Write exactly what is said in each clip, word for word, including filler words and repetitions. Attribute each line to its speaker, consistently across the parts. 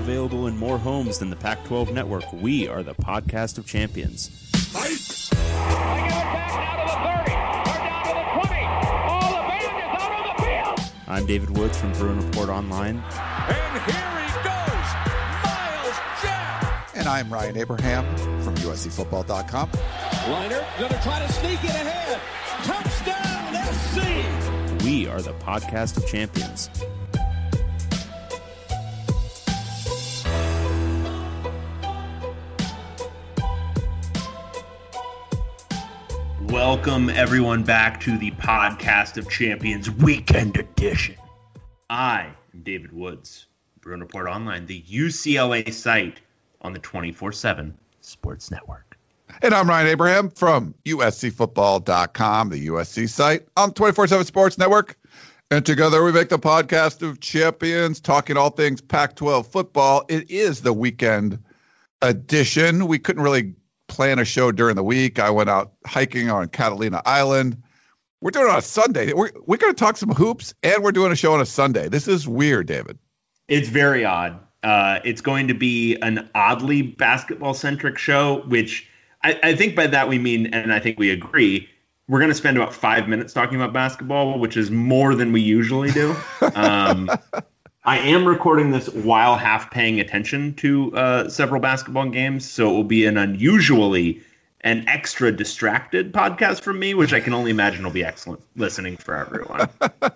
Speaker 1: available in more homes than the Pac twelve network. We are the podcast of champions.
Speaker 2: Fight! I get it back now to the thirty. They're down to the twenty. All the band is out on the field.
Speaker 1: I'm David Woods from Bruin Report Online.
Speaker 2: And here he goes, Miles Jack.
Speaker 3: And I'm Ryan Abraham from U S C football dot com.
Speaker 2: Liner going to try to sneak it ahead. Touchdown, S C.
Speaker 1: We are the podcast of champions.
Speaker 4: Welcome, everyone, back to the Podcast of Champions Weekend Edition. I am David Woods, Bruin Report Online, the U C L A site on the twenty-four seven Sports Network.
Speaker 3: And I'm Ryan Abraham from U S C football dot com, the U S C site on twenty-four seven Sports Network. And together we make the Podcast of Champions, talking all things Pac twelve football. It is the weekend edition. We couldn't really plan a show during the week. I went out hiking on Catalina Island. We're doing it on a Sunday. We're, we're going to talk some hoops, and we're doing a show on a Sunday. This is weird, David.
Speaker 4: It's very odd. Uh, it's going to be an oddly basketball-centric show, which I, I think by that we mean, and I think we agree, we're going to spend about five minutes talking about basketball, which is more than we usually do. Um, I am recording this while half paying attention to uh, several basketball games, so it will be an unusually and extra distracted podcast from me, which I can only imagine will be excellent listening for everyone.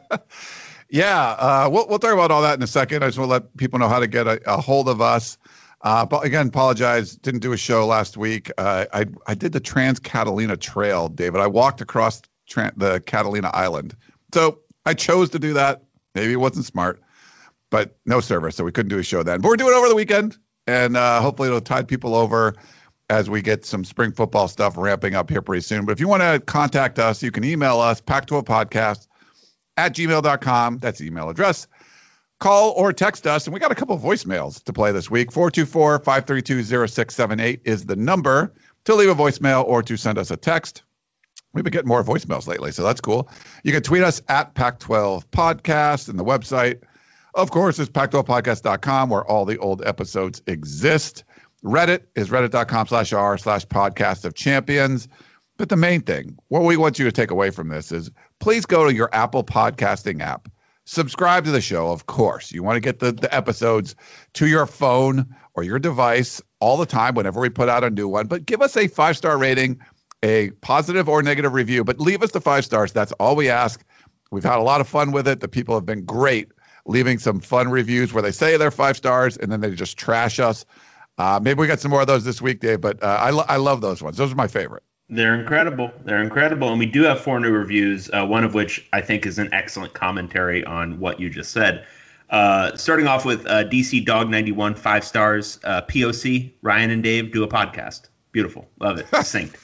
Speaker 3: yeah, uh, we'll, we'll talk about all that in a second. I just want to let people know how to get a, a hold of us. Uh, but again, apologize, didn't do a show last week. Uh, I I did the Trans Catalina Trail, David. I walked across tra- the Catalina Island. So I chose to do that. Maybe it wasn't smart. But no service, so we couldn't do a show then. But we're doing it over the weekend, and uh, hopefully it'll tide people over as we get some spring football stuff ramping up here pretty soon. But if you want to contact us, you can email us, pac twelve podcast at gmail dot com. That's the email address. Call or text us, and we got a couple of voicemails to play this week. four two four, five three two, zero six seven eight is the number to leave a voicemail or to send us a text. We've been getting more voicemails lately, so that's cool. You can tweet us at Pac twelve podcast, and the website, of course, is pac twelve podcast dot com, where all the old episodes exist. Reddit is reddit dot com slash r slash podcast of champions. But the main thing, what we want you to take away from this is please go to your Apple podcasting app. Subscribe to the show, of course. You want to get the, the episodes to your phone or your device all the time whenever we put out a new one. But give us a five-star rating, a positive or negative review. But leave us the five stars. That's all we ask. We've had a lot of fun with it. The people have been great, leaving some fun reviews where they say they're five stars and then they just trash us. Uh, maybe we got some more of those this week, Dave, but uh, I, lo- I love those ones. Those are my favorite.
Speaker 4: They're incredible. They're incredible. And we do have four new reviews, uh, one of which I think is an excellent commentary on what you just said. Uh, starting off with uh, D C Dog ninety-one, five stars, uh, P O C, Ryan and Dave do a podcast. Beautiful. Love it. Succinct.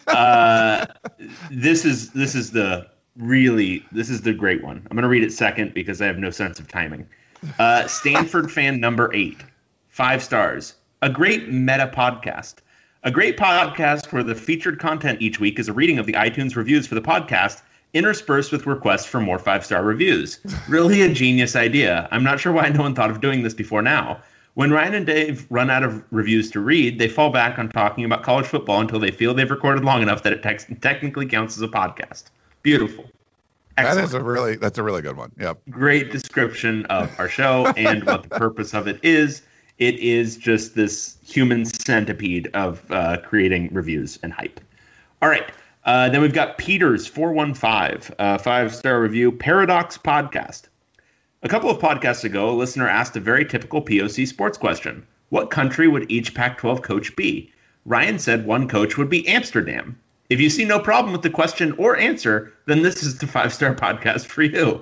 Speaker 4: uh, this is this is the really, this is the great one. I'm going to read it second because I have no sense of timing. Uh, Stanford fan number eight, five stars. A great meta podcast. A great podcast where the featured content each week is a reading of the iTunes reviews for the podcast, interspersed with requests for more five-star reviews. Really a genius idea. I'm not sure why no one thought of doing this before now. When Ryan and Dave run out of reviews to read, they fall back on talking about college football until they feel they've recorded long enough that it te- technically counts as a podcast. Beautiful. Excellent.
Speaker 3: That is a really, that's a really good one. Yep.
Speaker 4: Great description of our show and what the purpose of it is. It is just this human centipede of uh, creating reviews and hype. All right. Uh, then we've got Peters four one five, uh, five-star review, Paradox Podcast. A couple of podcasts ago, a listener asked a very typical P O C sports question. What country would each Pac twelve coach be? Ryan said one coach would be Amsterdam. If you see no problem with the question or answer, then this is the five-star podcast for you.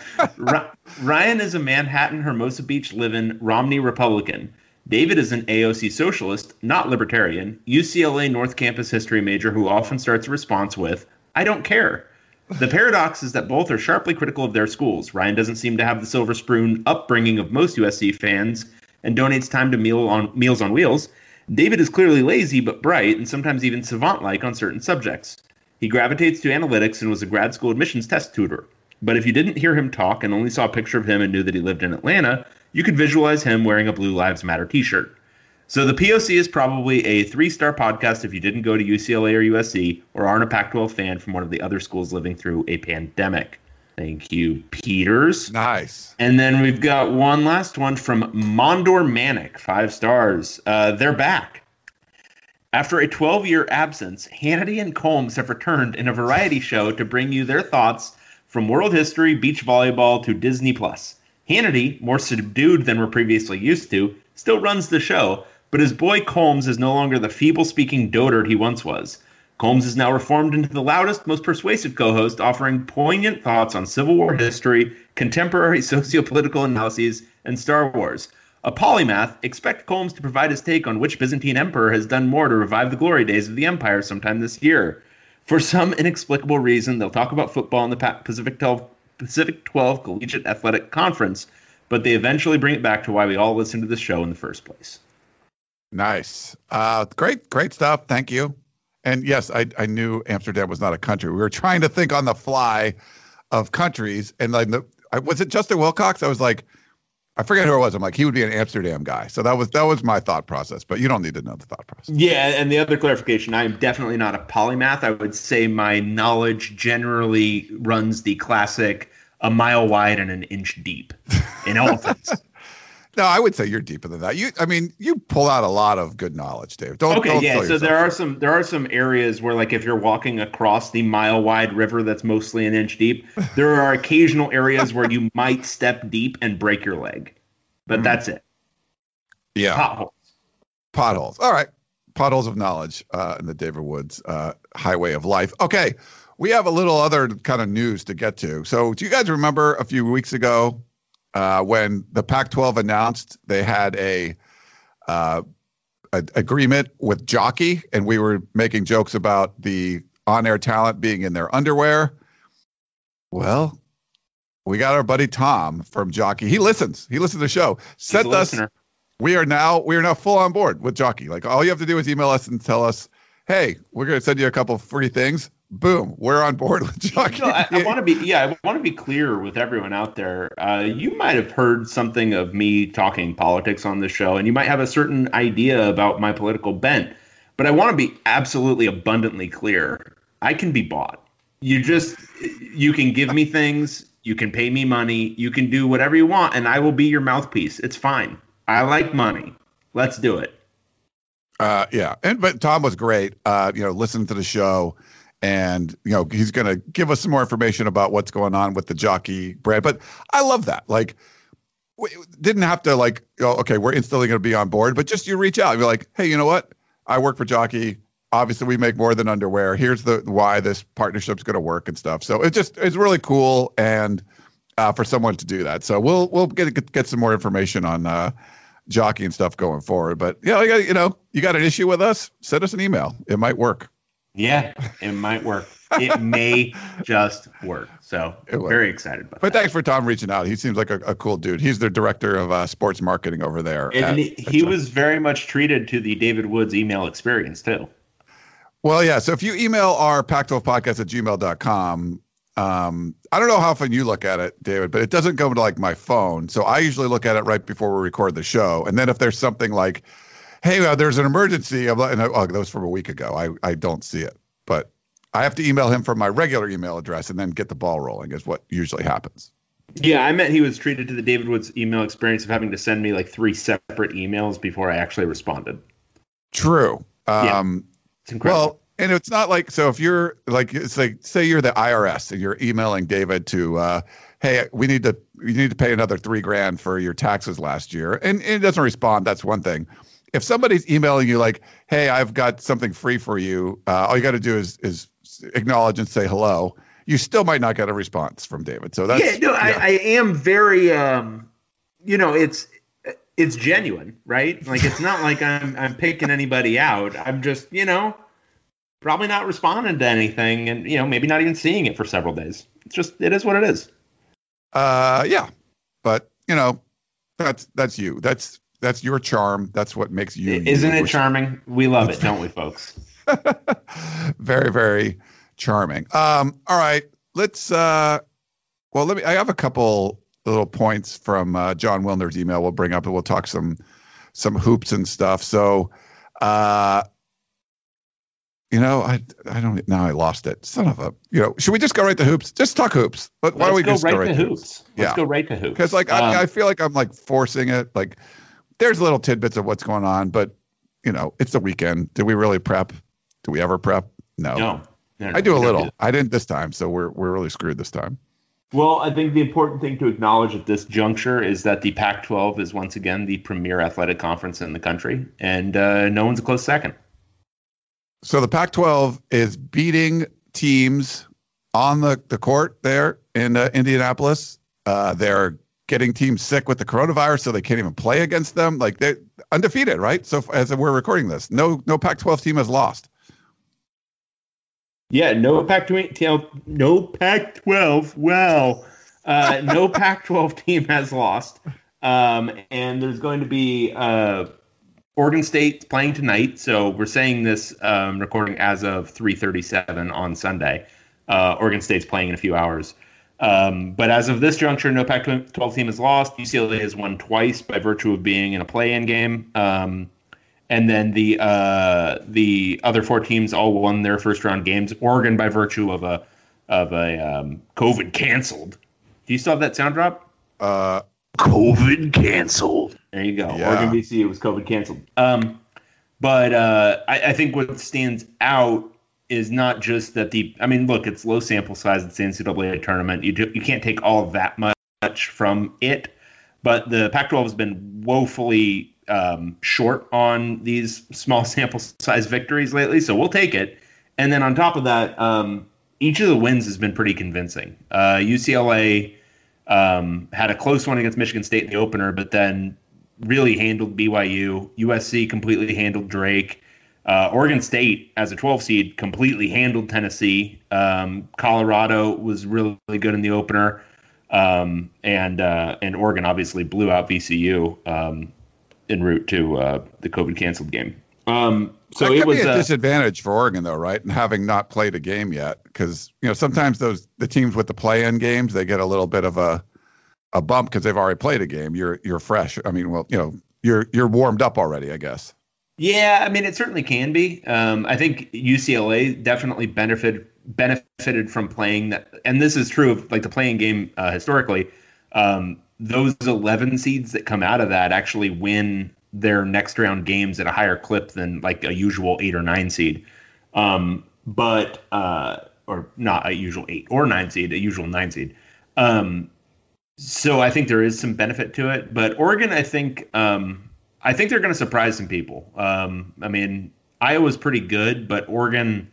Speaker 4: Ryan is a Manhattan, Hermosa Beach living Romney Republican. David is an A O C socialist, not libertarian, U C L A North Campus history major who often starts a response with, I don't care. The paradox is that both are sharply critical of their schools. Ryan doesn't seem to have the silver spoon upbringing of most U S C fans and donates time to meal on Meals on Wheels. David is clearly lazy but bright and sometimes even savant-like on certain subjects. He gravitates to analytics and was a grad school admissions test tutor. But if you didn't hear him talk and only saw a picture of him and knew that he lived in Atlanta, you could visualize him wearing a Blue Lives Matter t-shirt. So the P O C is probably a three-star podcast if you didn't go to U C L A or U S C or aren't a Pac twelve fan from one of the other schools living through a pandemic. Thank you, Peters.
Speaker 3: Nice.
Speaker 4: And then we've got one last one from Mondor Manic, five stars. Uh, they're back. After a twelve-year absence, Hannity and Combs have returned in a variety show to bring you their thoughts from world history, beach volleyball, to Disney Plus. Hannity, more subdued than we're previously used to, still runs the show, but his boy Combs is no longer the feeble-speaking dotard he once was. Combs is now reformed into the loudest, most persuasive co-host, offering poignant thoughts on Civil War history, contemporary socio-political analyses, and Star Wars. A polymath, expect Combs to provide his take on which Byzantine emperor has done more to revive the glory days of the empire sometime this year. For some inexplicable reason, they'll talk about football in the Pacific twelve, Pacific twelve Collegiate Athletic Conference, but they eventually bring it back to why we all listen to the show in the first place.
Speaker 3: Nice. Uh, great, great stuff. Thank you. And yes, I, I knew Amsterdam was not a country. We were trying to think on the fly of countries. And like, the, I, was it Justin Wilcox? I was like, I forget who it was. I'm like, he would be an Amsterdam guy. So that was that was my thought process. But you don't need to know the thought process.
Speaker 4: Yeah, and the other clarification, I am definitely not a polymath. I would say my knowledge generally runs the classic a mile wide and an inch deep in all things.
Speaker 3: No, I would say you're deeper than that. You, I mean, you pull out a lot of good knowledge, Dave. Don't.
Speaker 4: Okay,
Speaker 3: don't
Speaker 4: yeah. So there
Speaker 3: short.
Speaker 4: are some there are some areas where, like, if you're walking across the mile wide river that's mostly an inch deep, there are occasional areas where you might step deep and break your leg, but mm. that's it.
Speaker 3: Yeah.
Speaker 4: Potholes.
Speaker 3: Potholes. All right. Potholes of knowledge uh, in the David Woods uh, highway of life. Okay, we have a little other kind of news to get to. So, do you guys remember a few weeks ago? Uh, when the Pac twelve announced they had a, uh, a agreement with Jockey, and we were making jokes about the on-air talent being in their underwear. Well, we got our buddy Tom from Jockey. He listens. He listens to the show. Sent us.
Speaker 4: Listener.
Speaker 3: We are now we are now full on board with Jockey. Like, all you have to do is email us and tell us, hey, we're going to send you a couple free things. Boom, we're on board with Jockey.
Speaker 4: No, I, I want to be, yeah, I want to be clear with everyone out there. Uh, you might have heard something of me talking politics on the show, and you might have a certain idea about my political bent. But I want to be absolutely abundantly clear. I can be bought. You just, you can give me things, you can pay me money, you can do whatever you want, and I will be your mouthpiece. It's fine. I like money. Let's do it.
Speaker 3: Uh, yeah, and but Tom was great. Uh, you know, listening to the show. And, you know, he's going to give us some more information about what's going on with the Jockey brand. But I love that. Like, we didn't have to, like, oh, okay, we're instantly going to be on board. But just you reach out. You're like, hey, you know what? I work for Jockey. Obviously, we make more than underwear. Here's the why this partnership's going to work and stuff. So it just it's really cool and uh, for someone to do that. So we'll we'll get get some more information on uh, Jockey and stuff going forward. But, yeah, you, you know, you got an issue with us? Send us an email. It might work.
Speaker 4: Yeah, it might work. It may just work. So very excited about
Speaker 3: but
Speaker 4: that.
Speaker 3: Thanks for Tom reaching out. He seems like a, a cool dude. He's the director of uh, sports marketing over there.
Speaker 4: And
Speaker 3: at,
Speaker 4: he,
Speaker 3: at
Speaker 4: he was very much treated to the David Woods email experience, too.
Speaker 3: Well, yeah. So if you email our Pac twelve podcast at gmail dot com, um, I don't know how often you look at it, David, but it doesn't go to like my phone. So I usually look at it right before we record the show. And then if there's something like, hey, uh, there's an emergency, and I, oh, that was from a week ago. I, I don't see it. But I have to email him from my regular email address and then get the ball rolling is what usually happens.
Speaker 4: Yeah, I meant he was treated to the David Woods email experience of having to send me like three separate emails before I actually responded.
Speaker 3: True.
Speaker 4: Yeah,
Speaker 3: um,
Speaker 4: it's incredible.
Speaker 3: Well, and it's not like, so if you're like, it's like, say you're the I R S and you're emailing David to, uh, hey, we need to, you need to pay another three grand for your taxes last year. And, and it doesn't respond. That's one thing. If somebody's emailing you like, hey, I've got something free for you, uh, all you got to do is is acknowledge and say hello. You still might not get a response from David. So that's
Speaker 4: yeah, no, yeah. I, I am very, um, you know, it's it's genuine, right? Like, it's not like I'm I'm picking anybody out. I'm just, you know, probably not responding to anything, and you know, maybe not even seeing it for several days. It's just, it is what it is.
Speaker 3: Uh, yeah, but you know, that's that's you. That's That's your charm. That's what makes you.
Speaker 4: Isn't
Speaker 3: you,
Speaker 4: it charming? We love it, don't we, folks?
Speaker 3: Very, very charming. Um, all right. Let's. Uh, Well, let me. I have a couple little points from uh, John Wilner's email. We'll bring up and we'll talk some some hoops and stuff. So, uh, you know, I I don't now I lost it. Son of a. You know, should we just go right to hoops? Just talk hoops. But why
Speaker 4: Let's
Speaker 3: don't we
Speaker 4: go
Speaker 3: just
Speaker 4: right
Speaker 3: go right
Speaker 4: to
Speaker 3: to
Speaker 4: hoops?
Speaker 3: hoops?
Speaker 4: Let's
Speaker 3: Yeah.
Speaker 4: go right to hoops.
Speaker 3: Because like
Speaker 4: Um,
Speaker 3: I, I feel like I'm like forcing it. Like there's little tidbits of what's going on, but you know, it's the weekend. Did we really prep? Do we ever prep? No.
Speaker 4: no, no, no,
Speaker 3: I do a
Speaker 4: we don't
Speaker 3: little.
Speaker 4: that.
Speaker 3: I didn't this time, so we're we're really screwed this time.
Speaker 4: Well, I think the important thing to acknowledge at this juncture is that the Pac twelve is once again the premier athletic conference in the country, and uh, no one's a close second.
Speaker 3: So the Pac twelve is beating teams on the, the court there in uh, Indianapolis. Uh, they're getting teams sick with the coronavirus, so they can't even play against them. Like they're undefeated, right? So as we're recording this, no no Pac twelve team has lost.
Speaker 4: Yeah, no Pac twelve, no Pac twelve. Wow, uh, no Pac twelve team has lost, um, and there's going to be uh, Oregon State playing tonight. So we're saying this um, recording as of three thirty-seven on Sunday. Uh, Oregon State's playing in a few hours, um, but as of this juncture, no Pac twelve team has lost. U C L A has won twice by virtue of being in a play-in game. Um, And then the uh, the other four teams all won their first round games. Oregon by virtue of a of a um, COVID canceled. Do you still have that sound drop?
Speaker 3: Uh,
Speaker 4: COVID canceled. There you go.
Speaker 3: Yeah.
Speaker 4: Oregon B C was COVID canceled. Um, but uh, I, I think what stands out is not just that the. I mean, look, it's low sample size. It's the N C double A tournament. You do, you can't take all of that much from it. But the Pac twelve has been woefully um, short on these small sample size victories lately, so we'll take it. And then on top of that, um, each of the wins has been pretty convincing. Uh, U C L A um, had a close one against Michigan State in the opener, but then really handled B Y U. U S C completely handled Drake. Uh, Oregon State, as a twelve seed, completely handled Tennessee. Um, Colorado was really, really good in the opener. Um, and uh, and Oregon obviously blew out V C U um, en route to uh, the COVID canceled game. Um, so
Speaker 3: that
Speaker 4: it
Speaker 3: could
Speaker 4: was
Speaker 3: be a
Speaker 4: uh,
Speaker 3: disadvantage for Oregon, though, right? And having not played a game yet, because you know sometimes those the teams with the play-in games they get a little bit of a a bump because they've already played a game. You're you're fresh. I mean, well, you know, you're you're warmed up already, I guess.
Speaker 4: Yeah, I mean, it certainly can be. Um, I think U C L A definitely benefited benefited from playing that, and this is true of like the playing game uh, historically. Um, those eleven seeds that come out of that actually win their next round games at a higher clip than like a usual eight or nine seed, um, but uh, or not a usual eight or nine seed, a usual nine seed. Um, so I think there is some benefit to it, but Oregon, I think. Um, I think they're going to surprise some people. Um, I mean, Iowa's pretty good, but Oregon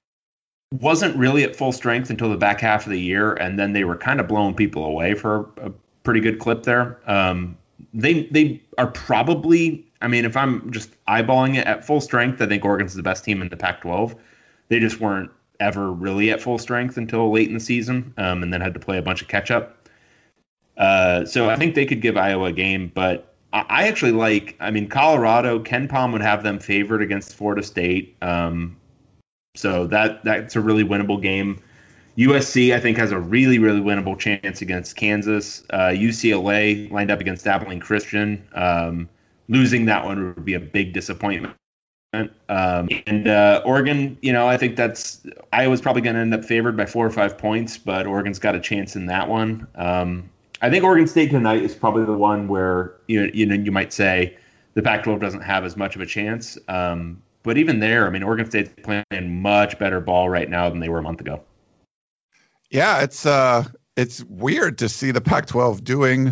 Speaker 4: wasn't really at full strength until the back half of the year, and then they were kind of blowing people away for a pretty good clip there. Um, they they are probably, I mean, if I'm just eyeballing it at full strength, I think Oregon's the best team in the Pac twelve. They just weren't ever really at full strength until late in the season, um, and then had to play a bunch of catch up. Uh, so I think they could give Iowa a game, but I actually like, I mean, Colorado, Ken Pom would have them favored against Florida State. Um, so that that's a really winnable game. U S C, I think, has a really, really winnable chance against Kansas. Uh, U C L A lined up against Abilene Christian. Um, losing that one would be a big disappointment. Um, and uh, Oregon, you know, I think that's, Iowa's probably going to end up favored by four or five points, but Oregon's got a chance in that one. Um, I think Oregon State tonight is probably the one where you you know you might say the Pac twelve doesn't have as much of a chance. Um, but even there, I mean, Oregon State's playing much better ball right now than they were a month ago.
Speaker 3: Yeah, it's uh, it's weird to see the Pac twelve doing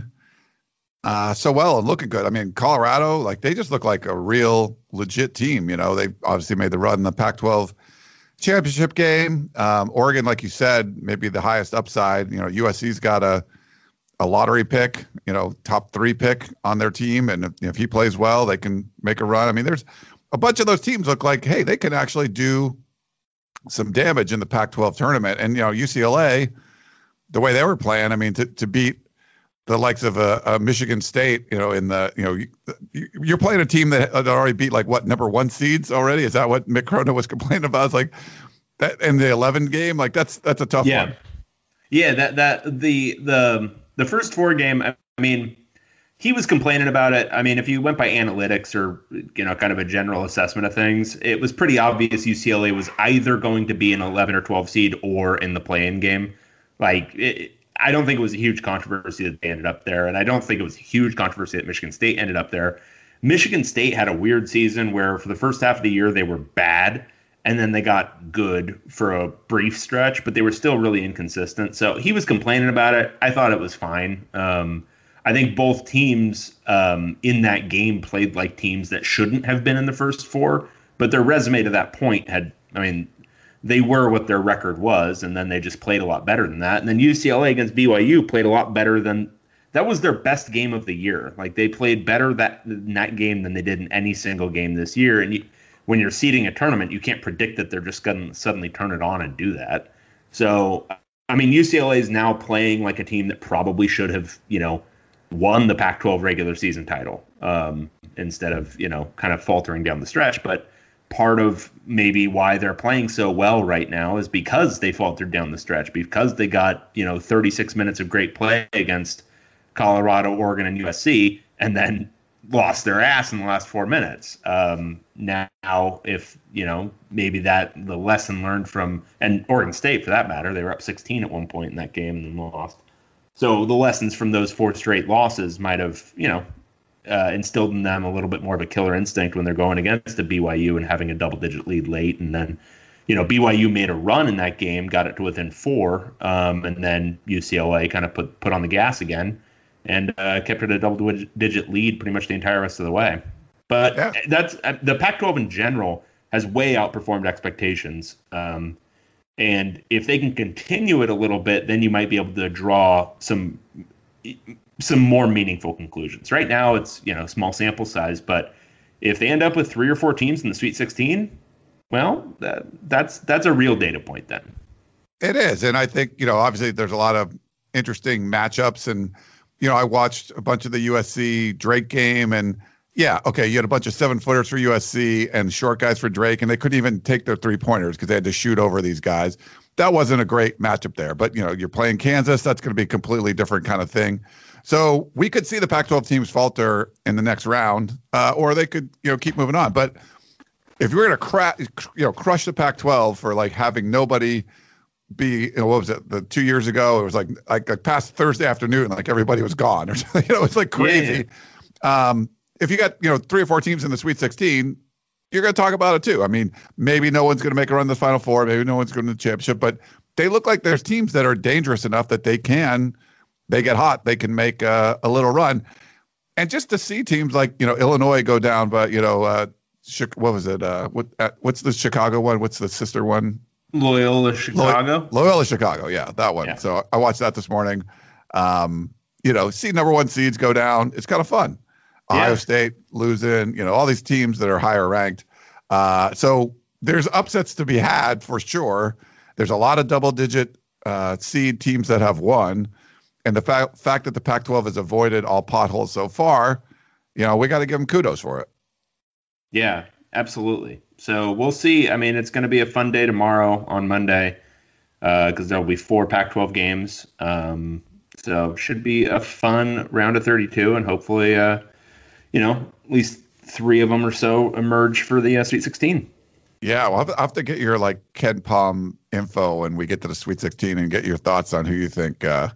Speaker 3: uh, so well and looking good. I mean, Colorado, like they just look like a real legit team. You know, they obviously made the run in the Pac twelve championship game. Um, Oregon, like you said, maybe the highest upside. You know, U S C's got a a lottery pick, you know, top three pick on their team. And if, if he plays well, they can make a run. I mean, there's a bunch of those teams look like, hey, they can actually do some damage in the Pac twelve tournament. And, you know, U C L A, the way they were playing, I mean, to, to beat the likes of a, a Michigan State, you know, in the, you know, you, you're playing a team that had already beat like what, number one seeds already? Is that what Mick Cronin was complaining about? It's like that in the eleven game, like that's, that's a tough
Speaker 4: yeah.
Speaker 3: one.
Speaker 4: Yeah, that that the the the first four game. I mean, he was complaining about it. I mean, if you went by analytics or you know, kind of a general assessment of things, it was pretty obvious U C L A was either going to be an eleven or twelve seed or in the play-in game. Like, it, I don't think it was a huge controversy that they ended up there, and I don't think it was a huge controversy that Michigan State ended up there. Michigan State had a weird season where for the first half of the year they were bad, and then they got good for a brief stretch, but they were still really inconsistent. So he was complaining about it. I thought it was fine. Um, I think both teams um, in that game played like teams that shouldn't have been in the first four, but their resume to that point had, I mean, they were what their record was, and then they just played a lot better than that. And then U C L A against B Y U played a lot better than that was their best game of the year. Like, they played better that in that game than they did in any single game this year. And you, when you're seeding a tournament, you can't predict that they're just going to suddenly turn it on and do that. So, I mean, U C L A is now playing like a team that probably should have, you know, won the Pac twelve regular season title um, instead of, you know, kind of faltering down the stretch. But part of maybe why they're playing so well right now is because they faltered down the stretch, because they got, you know, thirty-six minutes of great play against Colorado, Oregon, and U S C, and then lost their ass in the last four minutes. Um, now, if, you know, maybe that the lesson learned from, and Oregon State for that matter, they were up sixteen at one point in that game and then lost. So the lessons from those four straight losses might have, you know, uh, instilled in them a little bit more of a killer instinct when they're going against a B Y U and having a double-digit lead late. And then, you know, B Y U made a run in that game, got it to within four, um, and then U C L A kind of put put on the gas again and uh, kept it a double-digit lead pretty much the entire rest of the way. But yeah. that's uh, the Pac twelve in general has way outperformed expectations. Um, and if they can continue it a little bit, then you might be able to draw some some more meaningful conclusions. Right now, it's, you know, small sample size, but if they end up with three or four teams in the Sweet sixteen, well, that, that's that's a real data point then.
Speaker 3: It is, and I think, you know, obviously there's a lot of interesting matchups, and you know, I watched a bunch of the U S C Drake game, and yeah, okay, you had a bunch of seven footers for U S C and short guys for Drake, and they couldn't even take their three pointers because they had to shoot over these guys. That wasn't a great matchup there, but you know, you're playing Kansas, that's going to be a completely different kind of thing. So we could see the Pac twelve teams falter in the next round, uh, or they could, you know, keep moving on. But if you're going to cra- you know, crush the Pac twelve for like having nobody be, you know, what was it? The two years ago, it was like like, like past Thursday afternoon, like everybody was gone, or something. You know, it's like crazy. Yeah. Um, if you got, you know, three or four teams in the Sweet sixteen, you're going to talk about it too. I mean, maybe no one's going to make a run to the Final Four, maybe no one's going to the championship, but they look like there's teams that are dangerous enough that they can, they get hot, they can make a, a little run. And just to see teams like, you know, Illinois go down, but you know, uh, what was it? Uh, what uh, what's the Chicago one? What's the sister one?
Speaker 4: Loyola Chicago.
Speaker 3: Loyola Chicago, yeah, that one. Yeah. So I watched that this morning. Um, you know, see number one seeds go down. It's kind of fun. Ohio yeah. State losing, you know, all these teams that are higher ranked. Uh, so there's upsets to be had for sure. There's a lot of double digit uh, seed teams that have won. And the fa- fact that the Pac twelve has avoided all potholes so far, you know, we got to give them kudos for it.
Speaker 4: Yeah, absolutely. So we'll see. I mean, it's going to be a fun day tomorrow on Monday because uh, there'll be four Pac twelve games. Um, so should be a fun round of thirty-two, and hopefully, uh, you know, at least three of them or so emerge for the uh, Sweet sixteen.
Speaker 3: Yeah, well, I'll have to get your like Ken Palm info when we get to the Sweet sixteen and get your thoughts on who you think uh,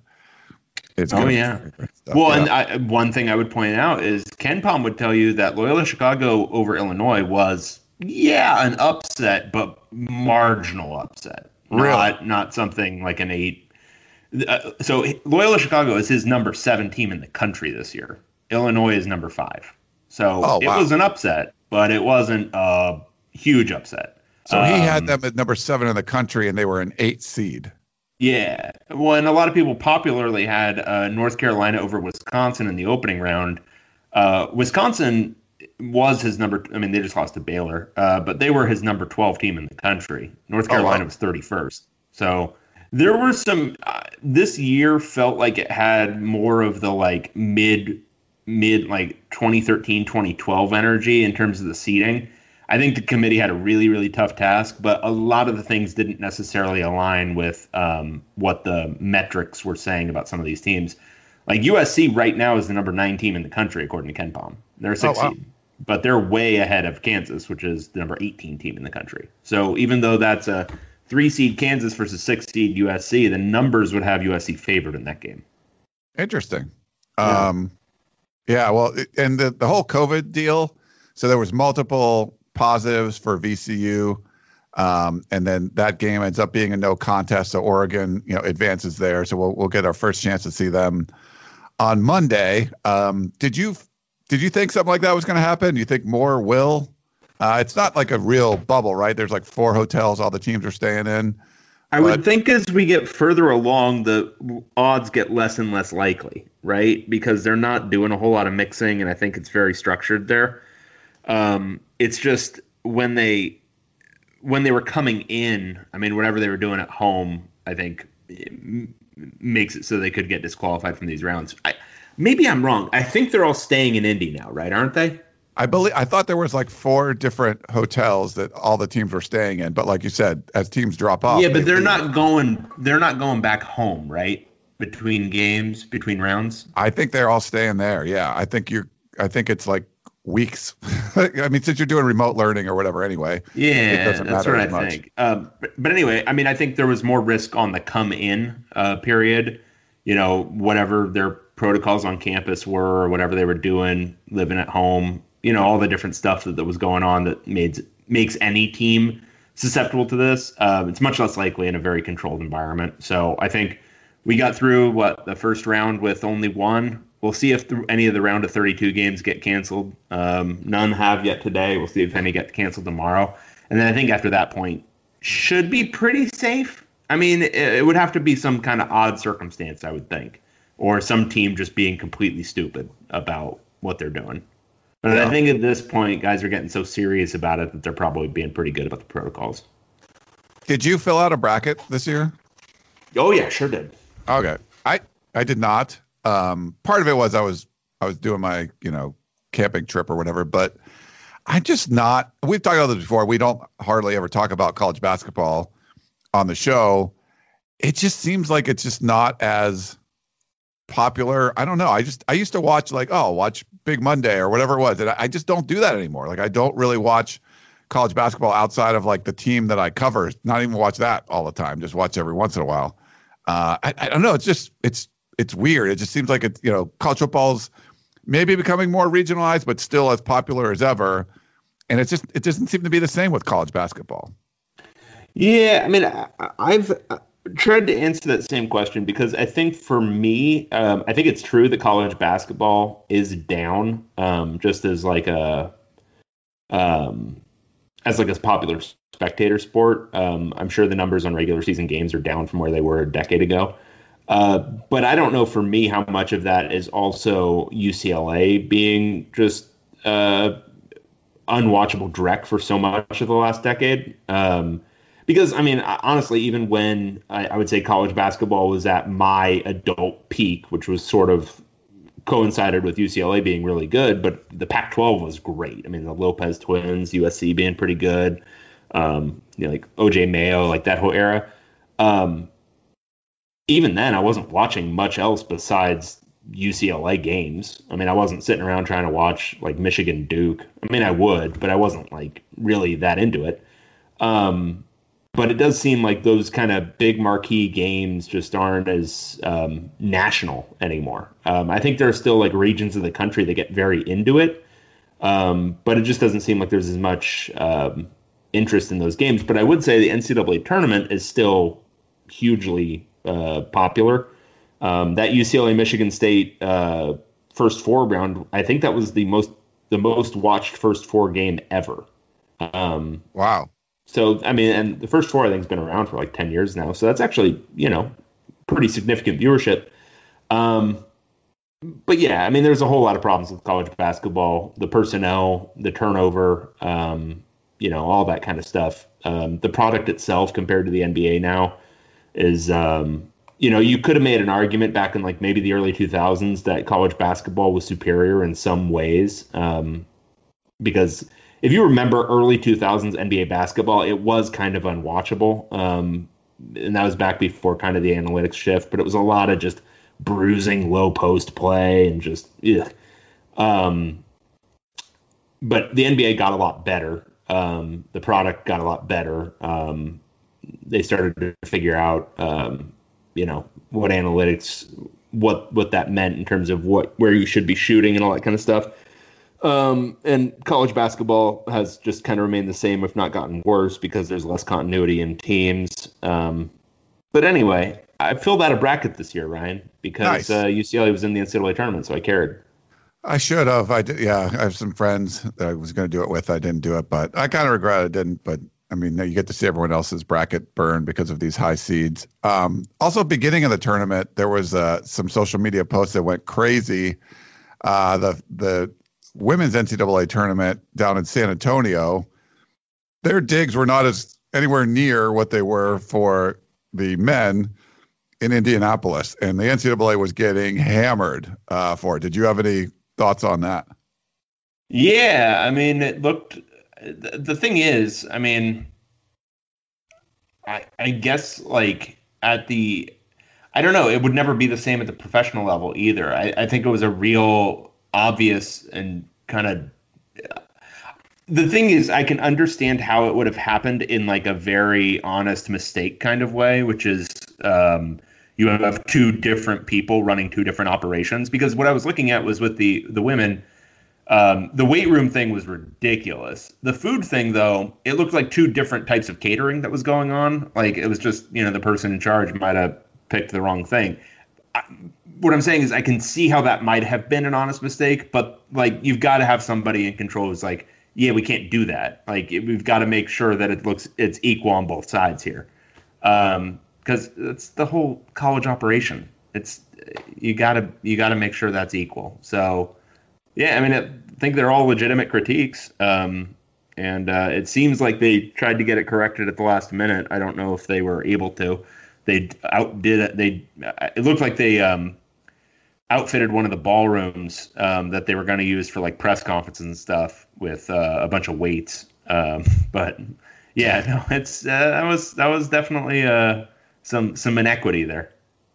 Speaker 3: it's going
Speaker 4: to
Speaker 3: be.
Speaker 4: Oh, yeah. Well, yeah. and I, one thing I would point out is Ken Palm would tell you that Loyola Chicago over Illinois was, yeah, an upset, but marginal upset.
Speaker 3: Really?
Speaker 4: Not, not something like an eight. Uh, so Loyola Chicago is his number seven team in the country this year. Illinois is number five. So oh, wow. It was an upset, but it wasn't a huge upset.
Speaker 3: So um, he had them at number seven in the country, and they were an eight seed.
Speaker 4: Yeah. Well, and a lot of people popularly had uh, North Carolina over Wisconsin in the opening round. Uh, Wisconsin was his number. I mean, they just lost to Baylor, uh, but they were his number twelve team in the country. North Carolina oh, wow. was thirty-first. So there were some. Uh, this year felt like it had more of the like mid, mid like twenty thirteen, twenty twelve energy in terms of the seeding. I think the committee had a really, really tough task, but a lot of the things didn't necessarily align with um, what the metrics were saying about some of these teams. Like U S C right now is the number nine team in the country, according to KenPom. They're a six
Speaker 3: Oh, wow.
Speaker 4: seed, but they're way ahead of Kansas, which is the number eighteen team in the country. So even though that's a three seed Kansas versus six seed U S C, the numbers would have U S C favored in that game.
Speaker 3: Interesting.
Speaker 4: Yeah.
Speaker 3: Um, yeah, well, it- and the, the whole COVID deal, so there was multiple positives for V C U, um, and then that game ends up being a no contest, so Oregon, you know, advances there, so we'll we'll get our first chance to see them on Monday. Um, did you did you think something like that was going to happen? Do you think more will? Uh, it's not like a real bubble, right? There's like four hotels all the teams are staying in.
Speaker 4: I
Speaker 3: But-
Speaker 4: would think as we get further along, the odds get less and less likely, right? Because they're not doing a whole lot of mixing, and I think it's very structured there. Um, it's just when they when they were coming in, I mean, whatever they were doing at home, I think it m- makes it so they could get disqualified from these rounds. I, maybe I'm wrong. I think they're all staying in Indy now, right? Aren't they?
Speaker 3: I believe I thought there was like four different hotels that all the teams were staying in, but like you said, as teams drop off,
Speaker 4: yeah,
Speaker 3: they
Speaker 4: but they're
Speaker 3: leave.
Speaker 4: not going. They're not going back home, right? Between games, between rounds.
Speaker 3: I think they're all staying there. Yeah, I think you're. I think it's like weeks. I mean, since you're doing remote learning or whatever, anyway.
Speaker 4: Yeah,
Speaker 3: it doesn't
Speaker 4: that's
Speaker 3: matter
Speaker 4: what
Speaker 3: as
Speaker 4: I
Speaker 3: much.
Speaker 4: think. Um, but, but anyway, I mean, I think there was more risk on the come in uh, period. You know, whatever their protocols on campus were, or whatever they were doing, living at home. You know, all the different stuff that, that was going on that made makes any team susceptible to this. Uh, it's much less likely in a very controlled environment. So I think we got through what the first round with only one. We'll see if th- any of the round of thirty-two games get canceled. Um, none have yet today. We'll see if any get canceled tomorrow. And then I think after that point, should be pretty safe. I mean, it, it would have to be some kind of odd circumstance, I would think, or some team just being completely stupid about what they're doing. But
Speaker 3: Yeah.
Speaker 4: I think at this point, guys are getting so serious about it that they're probably being pretty good about the protocols.
Speaker 3: Did you fill out a bracket this year?
Speaker 4: Oh, yeah, sure did.
Speaker 3: Okay, I I did not. Um, part of it was I was I was doing my you know camping trip or whatever, but I just not. We've talked about this before. We don't hardly ever talk about college basketball on the show. It just seems like it's just not as popular. I don't know. I just I used to watch like oh watch Big Monday or whatever it was, and I, I just don't do that anymore. Like I don't really watch college basketball outside of like the team that I cover. Not even watch that all the time. Just watch every once in a while. Uh, I, I don't know. It's just it's it's weird. It just seems like it's you know college football's maybe becoming more regionalized, but still as popular as ever. And it's just it doesn't seem to be the same with college basketball.
Speaker 4: Yeah, I mean, I, I've tried to answer that same question because I think for me, um, I think it's true that college basketball is down, um, just as like a, um, as like a popular spectator sport. Um, I'm sure the numbers on regular season games are down from where they were a decade ago. Uh, but I don't know for me how much of that is also U C L A being just uh, unwatchable direct for so much of the last decade. Um, Because, I mean, honestly, even when I, I would say college basketball was at my adult peak, which was sort of coincided with U C L A being really good, but the Pac twelve was great. I mean, the Lopez twins, U S C being pretty good, um, you know, like O J Mayo, like that whole era. Um, even then, I wasn't watching much else besides U C L A games. I mean, I wasn't sitting around trying to watch, like, Michigan Duke. I mean, I would, but I wasn't, like, really that into it. Um But it does seem like those kind of big marquee games just aren't as um, national anymore. Um, I think there are still like regions of the country that get very into it, um, but it just doesn't seem like there's as much um, interest in those games. But I would say the N C double A tournament is still hugely uh, popular. Um, that U C L A Michigan State uh, first four round, I think that was the most the most watched first four game ever. Um,
Speaker 3: Wow.
Speaker 4: So, I mean, and the first four, I think, has been around for like ten years now. So that's actually, you know, pretty significant viewership. Um, but yeah, I mean, there's a whole lot of problems with college basketball, the personnel, the turnover, um, you know, all that kind of stuff. Um, the product itself compared to the N B A now is, um, you know, you could have made an argument back in like maybe the early two thousands that college basketball was superior in some ways um, because if you remember early two thousands N B A basketball, it was kind of unwatchable. Um, and that was back before kind of the analytics shift, but it was a lot of just bruising low post play and just, ugh. Um, but the N B A got a lot better. Um, the product got a lot better. Um, they started to figure out, um, you know, what analytics, what, what that meant in terms of what, where you should be shooting and all that kind of stuff. Um, and college basketball has just kind of remained the same, if not gotten worse, because there's less continuity in teams. Um, but anyway, I filled out a bracket this year, Ryan, because nice. uh, U C L A was in the N C double A tournament, so I cared.
Speaker 3: I should have. I did. Yeah, I have some friends that I was going to do it with. I didn't do it, but I kind of regret I didn't. But I mean, you get to see everyone else's bracket burn because of these high seeds. Um, also, beginning of the tournament, there was uh, some social media posts that went crazy. Uh, the the women's N C double A tournament down in San Antonio, their digs were not as anywhere near what they were for the men in Indianapolis, and the N C double A was getting hammered uh, for it. Did you have any thoughts on that?
Speaker 4: Yeah, I mean, it looked. The thing is, I mean, I, I guess like at the, I don't know, it would never be the same at the professional level either. I, I think it was a real obvious and kind of. The thing is, I can understand how it would have happened in like a very honest mistake kind of way, which is um, you have two different people running two different operations. Because what I was looking at was with the the women. Um, the weight room thing was ridiculous. The food thing, though, it looked like two different types of catering that was going on. Like it was just, you know, the person in charge might have picked the wrong thing. I, what I'm saying is I can see how that might have been an honest mistake, but like you've got to have somebody in control who's like, yeah, we can't do that. Like it, we've got to make sure that it looks it's equal on both sides here, um, because it's the whole college operation. It's you gotta you gotta make sure that's equal. So. Yeah, I mean, I think they're all legitimate critiques, um, and uh, it seems like they tried to get it corrected at the last minute. I don't know if they were able to. They outdid it. They it looked like they um, outfitted one of the ballrooms um, that they were going to use for like press conferences and stuff with uh, a bunch of weights. Um, but yeah, no, it's uh, that was that was definitely uh, some some inequity there.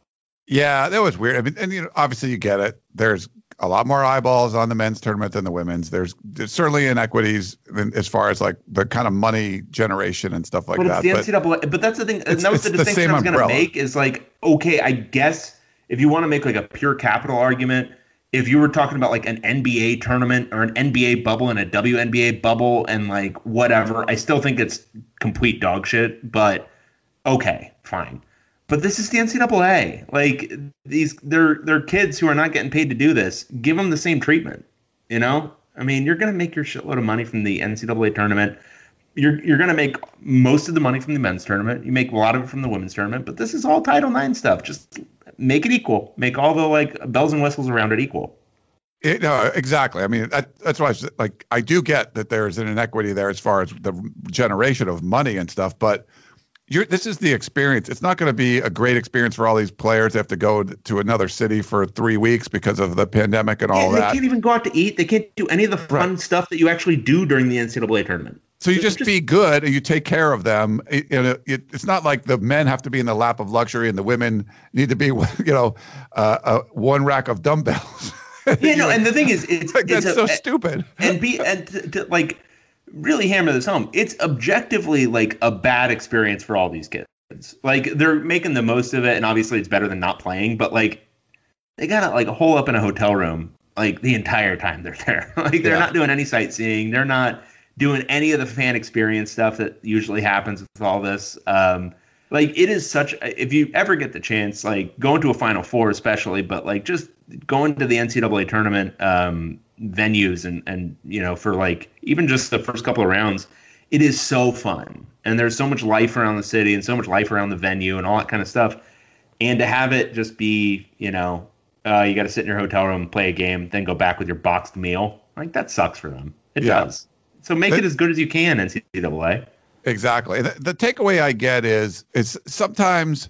Speaker 3: Yeah, that was weird. I mean, and you know, obviously you get it. There's a lot more eyeballs on the men's tournament than the women's. There's, there's certainly inequities in, as far as like the kind of money generation and stuff like
Speaker 4: but
Speaker 3: that.
Speaker 4: It's the N C double A, but, but that's the thing. And that was the distinction I was going to make is like, okay, I guess if you want to make like a pure capital argument, if you were talking about like an N B A tournament or an N B A bubble and a W N B A bubble and like whatever, I still think it's complete dog shit, but okay, fine. But this is the N C double A. Like these, they're they're kids who are not getting paid to do this. Give them the same treatment. You know, I mean, you're gonna make your shitload of money from the N C double A tournament. You're you're gonna make most of the money from the men's tournament. You make a lot of it from the women's tournament. But this is all Title nine stuff. Just make it equal. Make all the like bells and whistles around it equal.
Speaker 3: It, no, exactly. I mean, that, that's why I was, like I do get that there's an inequity there as far as the generation of money and stuff, but. You're, this is the experience. It's not going to be a great experience for all these players. They have to go to another city for three weeks because of the pandemic and all
Speaker 4: yeah, they
Speaker 3: that.
Speaker 4: They can't even go out to eat. They can't do any of the fun right. stuff that you actually do during the N C double A tournament.
Speaker 3: So you just, just be good and you take care of them. It, it, it, it's not like the men have to be in the lap of luxury and the women need to be, you know, uh, uh, one rack of dumbbells.
Speaker 4: Yeah, no, and the thing is, it's,
Speaker 3: like,
Speaker 4: it's
Speaker 3: that's
Speaker 4: a,
Speaker 3: so stupid.
Speaker 4: And be and to, to, like really hammer this home. It's objectively like a bad experience for all these kids. Like they're making the most of it, and obviously it's better than not playing. But like they got to like hole up in a hotel room like the entire time they're there. Like they're yeah. not doing any sightseeing. They're not doing any of the fan experience stuff that usually happens with all this. Um, like it is such. If you ever get the chance, like going to a Final Four, especially, but like just going to the N C double A tournament um, venues and and you know for like even just the first couple of rounds. It is so fun, and there's so much life around the city and so much life around the venue and all that kind of stuff. And to have it just be, you know, uh, you got to sit in your hotel room, play a game, then go back with your boxed meal. Like that sucks for them. It yeah. does. So make it, it as good as you can, N C double A.
Speaker 3: Exactly. The, the takeaway I get is, is sometimes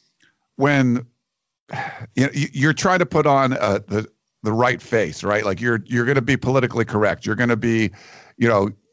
Speaker 3: when you know, you're trying to put on uh, the the right face, right? Like you're you're going to be politically correct. You're going to be, you know.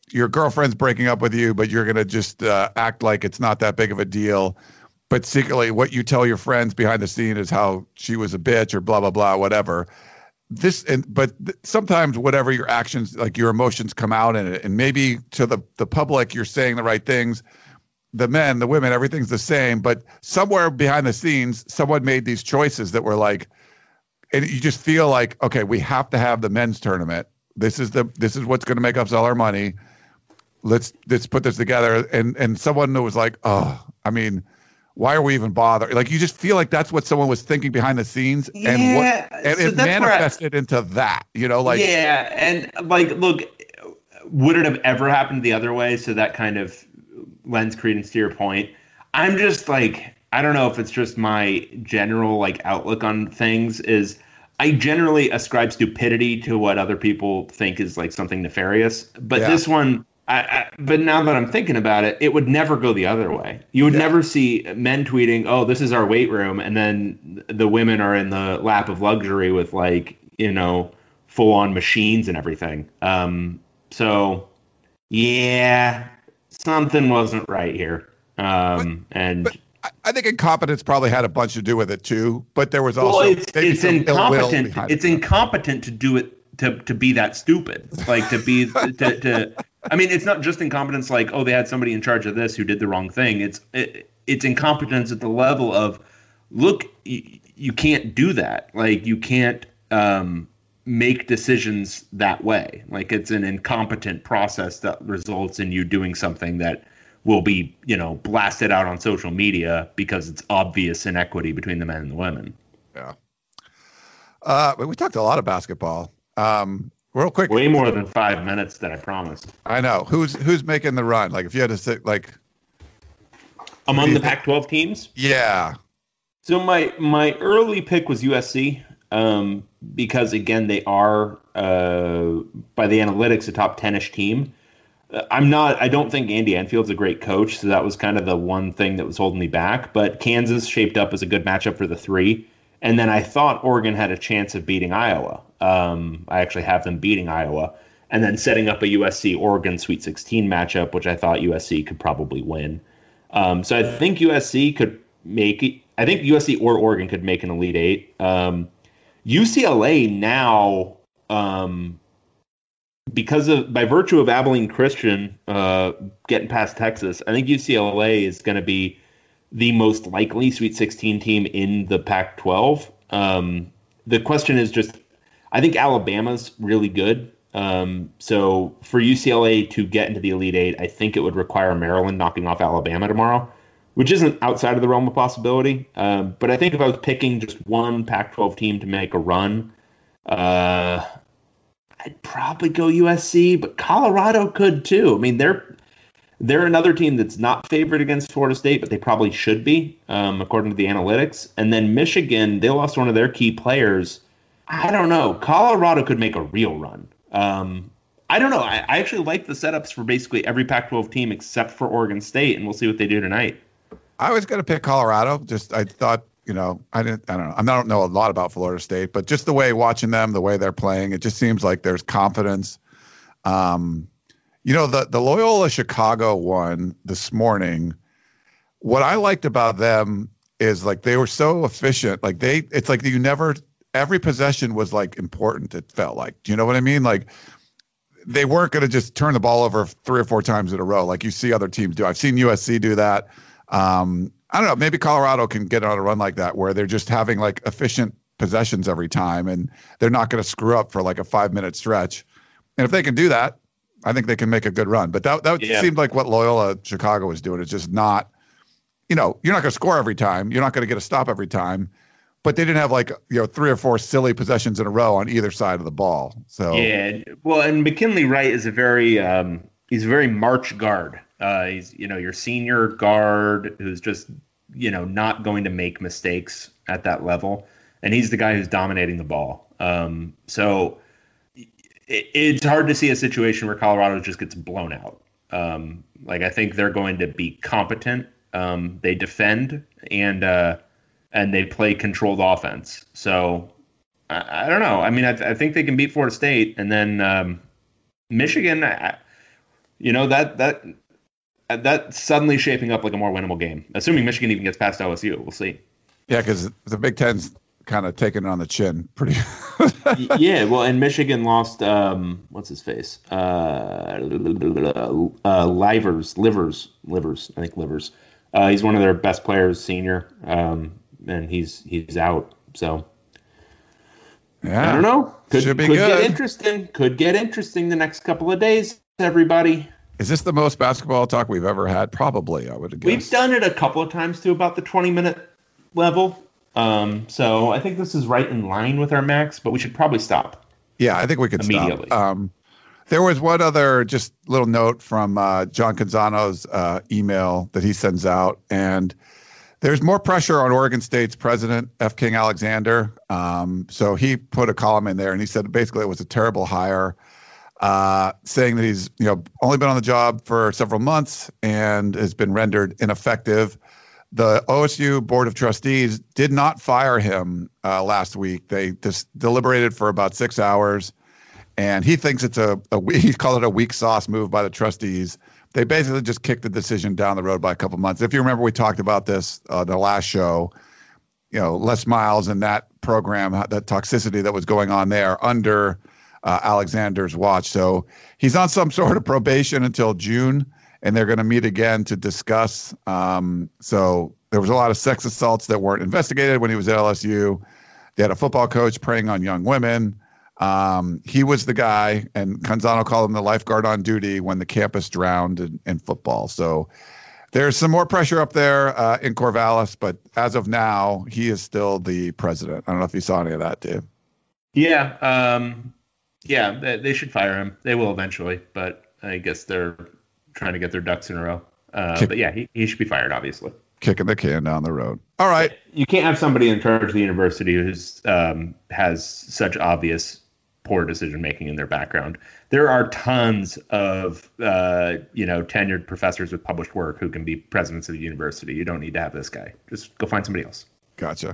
Speaker 3: your girlfriend's breaking up with you, but you're going to just uh, act like it's not that big of a deal. But secretly, what you tell your friends behind the scene is how she was a bitch or blah, blah, blah, whatever. This and but th- sometimes whatever your actions, like your emotions come out in it. And maybe to the, the public, you're saying the right things. The men, the women, everything's the same. But somewhere behind the scenes, someone made these choices that were like, and you just feel like, okay, we have to have the men's tournament. This is the this is what's going to make us all our money. Let's let's put this together. And and someone was like, oh, I mean, why are we even bothered? Like, you just feel like that's what someone was thinking behind the scenes,
Speaker 4: yeah,
Speaker 3: and what and so it manifested I, into that, you know, like
Speaker 4: yeah, and like, look, would it have ever happened the other way? So that kind of lends credence to your point. I'm just like, I don't know if it's just my general like outlook on things is I generally ascribe stupidity to what other people think is like something nefarious, but yeah. this one. I, I, but now that I'm thinking about it, it would never go the other way. You would yeah. never see men tweeting, "Oh, this is our weight room," and then the women are in the lap of luxury with like, you know, full on machines and everything. Um, so, yeah, something wasn't right here. Um, but, and
Speaker 3: but I think incompetence probably had a bunch to do with it too. But there was also
Speaker 4: well, it's, it's incompetent. It's it. incompetent to do it to to be that stupid, like to be to. to I mean, it's not just incompetence like, oh, they had somebody in charge of this who did the wrong thing. It's it, it's incompetence at the level of, look, you, you can't do that. Like, you can't um, make decisions that way. Like, it's an incompetent process that results in you doing something that will be, you know, blasted out on social media because it's obvious inequity between the men and the women.
Speaker 3: Yeah. Uh, we talked a lot of basketball. Um, Real quick.
Speaker 4: Way more than five minutes than I promised.
Speaker 3: I know. Who's who's making the run? Like, if you had to say, like,
Speaker 4: among the Pac twelve teams?
Speaker 3: Yeah.
Speaker 4: So my my early pick was U S C um, because, again, they are, uh, by the analytics, a top ten-ish team. Uh, I'm not. I don't think Andy Enfield's a great coach, so that was kind of the one thing that was holding me back. But Kansas shaped up as a good matchup for the three. And then I thought Oregon had a chance of beating Iowa. Um, I actually have them beating Iowa. And then setting up a U S C-Oregon Sweet sixteen matchup, which I thought U S C could probably win. Um, so I think U S C could make it. I think U S C or Oregon could make an Elite Eight. Um, U C L A now, um, because of by virtue of Abilene Christian uh, getting past Texas, I think U C L A is going to be the most likely Sweet sixteen team in the Pac twelve. Um, the question is just, I think Alabama's really good. Um, so for U C L A to get into the Elite Eight, I think it would require Maryland knocking off Alabama tomorrow, which isn't outside of the realm of possibility. Um, but I think if I was picking just one Pac twelve team to make a run, uh, I'd probably go U S C, but Colorado could too. I mean, they're They're another team that's not favored against Florida State, but they probably should be, um, according to the analytics. And then Michigan, they lost one of their key players. I don't know. Colorado could make a real run. Um, I don't know. I, I actually like the setups for basically every Pac twelve team except for Oregon State, and we'll see what they do tonight.
Speaker 3: I was going to pick Colorado. Just I thought, you know, I didn't. I don't know. I don't know a lot about Florida State, but just the way watching them, the way they're playing, it just seems like there's confidence. Um, You know, the, the Loyola Chicago one this morning, what I liked about them is like they were so efficient. Like they, it's like you never, every possession was like important, it felt like. Do you know what I mean? Like they weren't going to just turn the ball over three or four times in a row like you see other teams do. I've seen U S C do that. Um, I don't know, maybe Colorado can get on a run like that where they're just having like efficient possessions every time and they're not going to screw up for like a five minute stretch. And if they can do that, I think they can make a good run. But that that yeah. seemed like what Loyola Chicago was doing. It's just not, you know, you're not going to score every time. You're not going to get a stop every time. But they didn't have like, you know, three or four silly possessions in a row on either side of the ball. So
Speaker 4: yeah, well, and McKinley Wright is a very um, he's a very March guard. Uh, he's, you know, your senior guard who's just, you know, not going to make mistakes at that level. And he's the guy who's dominating the ball. Um, so it's hard to see a situation where Colorado just gets blown out. Um, like I think they're going to be competent. Um, they defend and uh, and they play controlled offense. So I, I don't know. I mean, I, I think they can beat Florida State, and then um, Michigan. I, You know, that that that's suddenly shaping up like a more winnable game, assuming Michigan even gets past L S U. We'll see.
Speaker 3: Yeah, because the Big Ten's kind of taking it on the chin pretty.
Speaker 4: Yeah, well, and Michigan lost, um, what's his face? Uh, uh, Livers, Livers, Livers, I think Livers. Uh, he's one of their best players, senior, um, and he's he's out. So
Speaker 3: Yeah,
Speaker 4: I don't know. Could,
Speaker 3: should be
Speaker 4: could
Speaker 3: good.
Speaker 4: get interesting. Could get interesting the next couple of days, everybody.
Speaker 3: Is this the most basketball talk we've ever had? Probably, I would guess.
Speaker 4: We've done it a couple of times to about the twenty minute level. Um, so I think this is right in line with our max, but we should probably stop.
Speaker 3: Yeah, I think we could
Speaker 4: Immediately.
Speaker 3: stop. Um, there was one other just little note from uh, John Canzano's uh, email that he sends out, and there's more pressure on Oregon State's president, F. King Alexander. Um, so he put a column in there, and he said basically it was a terrible hire, uh, saying that he's you know only been on the job for several months and has been rendered ineffective. The O S U Board of Trustees did not fire him uh, last week. They just deliberated for about six hours, and he thinks it's a, a he called it a weak sauce move by the trustees. They basically just kicked the decision down the road by a couple months. If you remember, we talked about this uh, the last show. You know, Les Miles and that program, that toxicity that was going on there under uh, Alexander's watch. So he's on some sort of probation until June. And they're going to meet again to discuss. Um, so there was a lot of sex assaults that weren't investigated when he was at L S U. They had a football coach preying on young women. Um, he was the guy, and Canzano called him the lifeguard on duty when the campus drowned in, in football. So there's some more pressure up there uh, in Corvallis, but as of now, he is still the president. I don't know if you saw any of that, Dave.
Speaker 4: Yeah, um, yeah, they, they should fire him. They will eventually, but I guess they're trying to get their ducks in a row. Uh,
Speaker 3: Kick,
Speaker 4: but yeah, he, he should be fired, obviously.
Speaker 3: Kicking the can down the road. All right.
Speaker 4: You can't have somebody in charge of the university who's um, has such obvious poor decision making in their background. There are tons of uh, you know tenured professors with published work who can be presidents of the university. You don't need to have this guy. Just go find somebody else.
Speaker 3: Gotcha.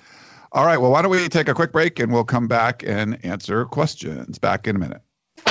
Speaker 3: All right. Well, why don't we take a quick break and we'll come back and answer questions. Back in a minute.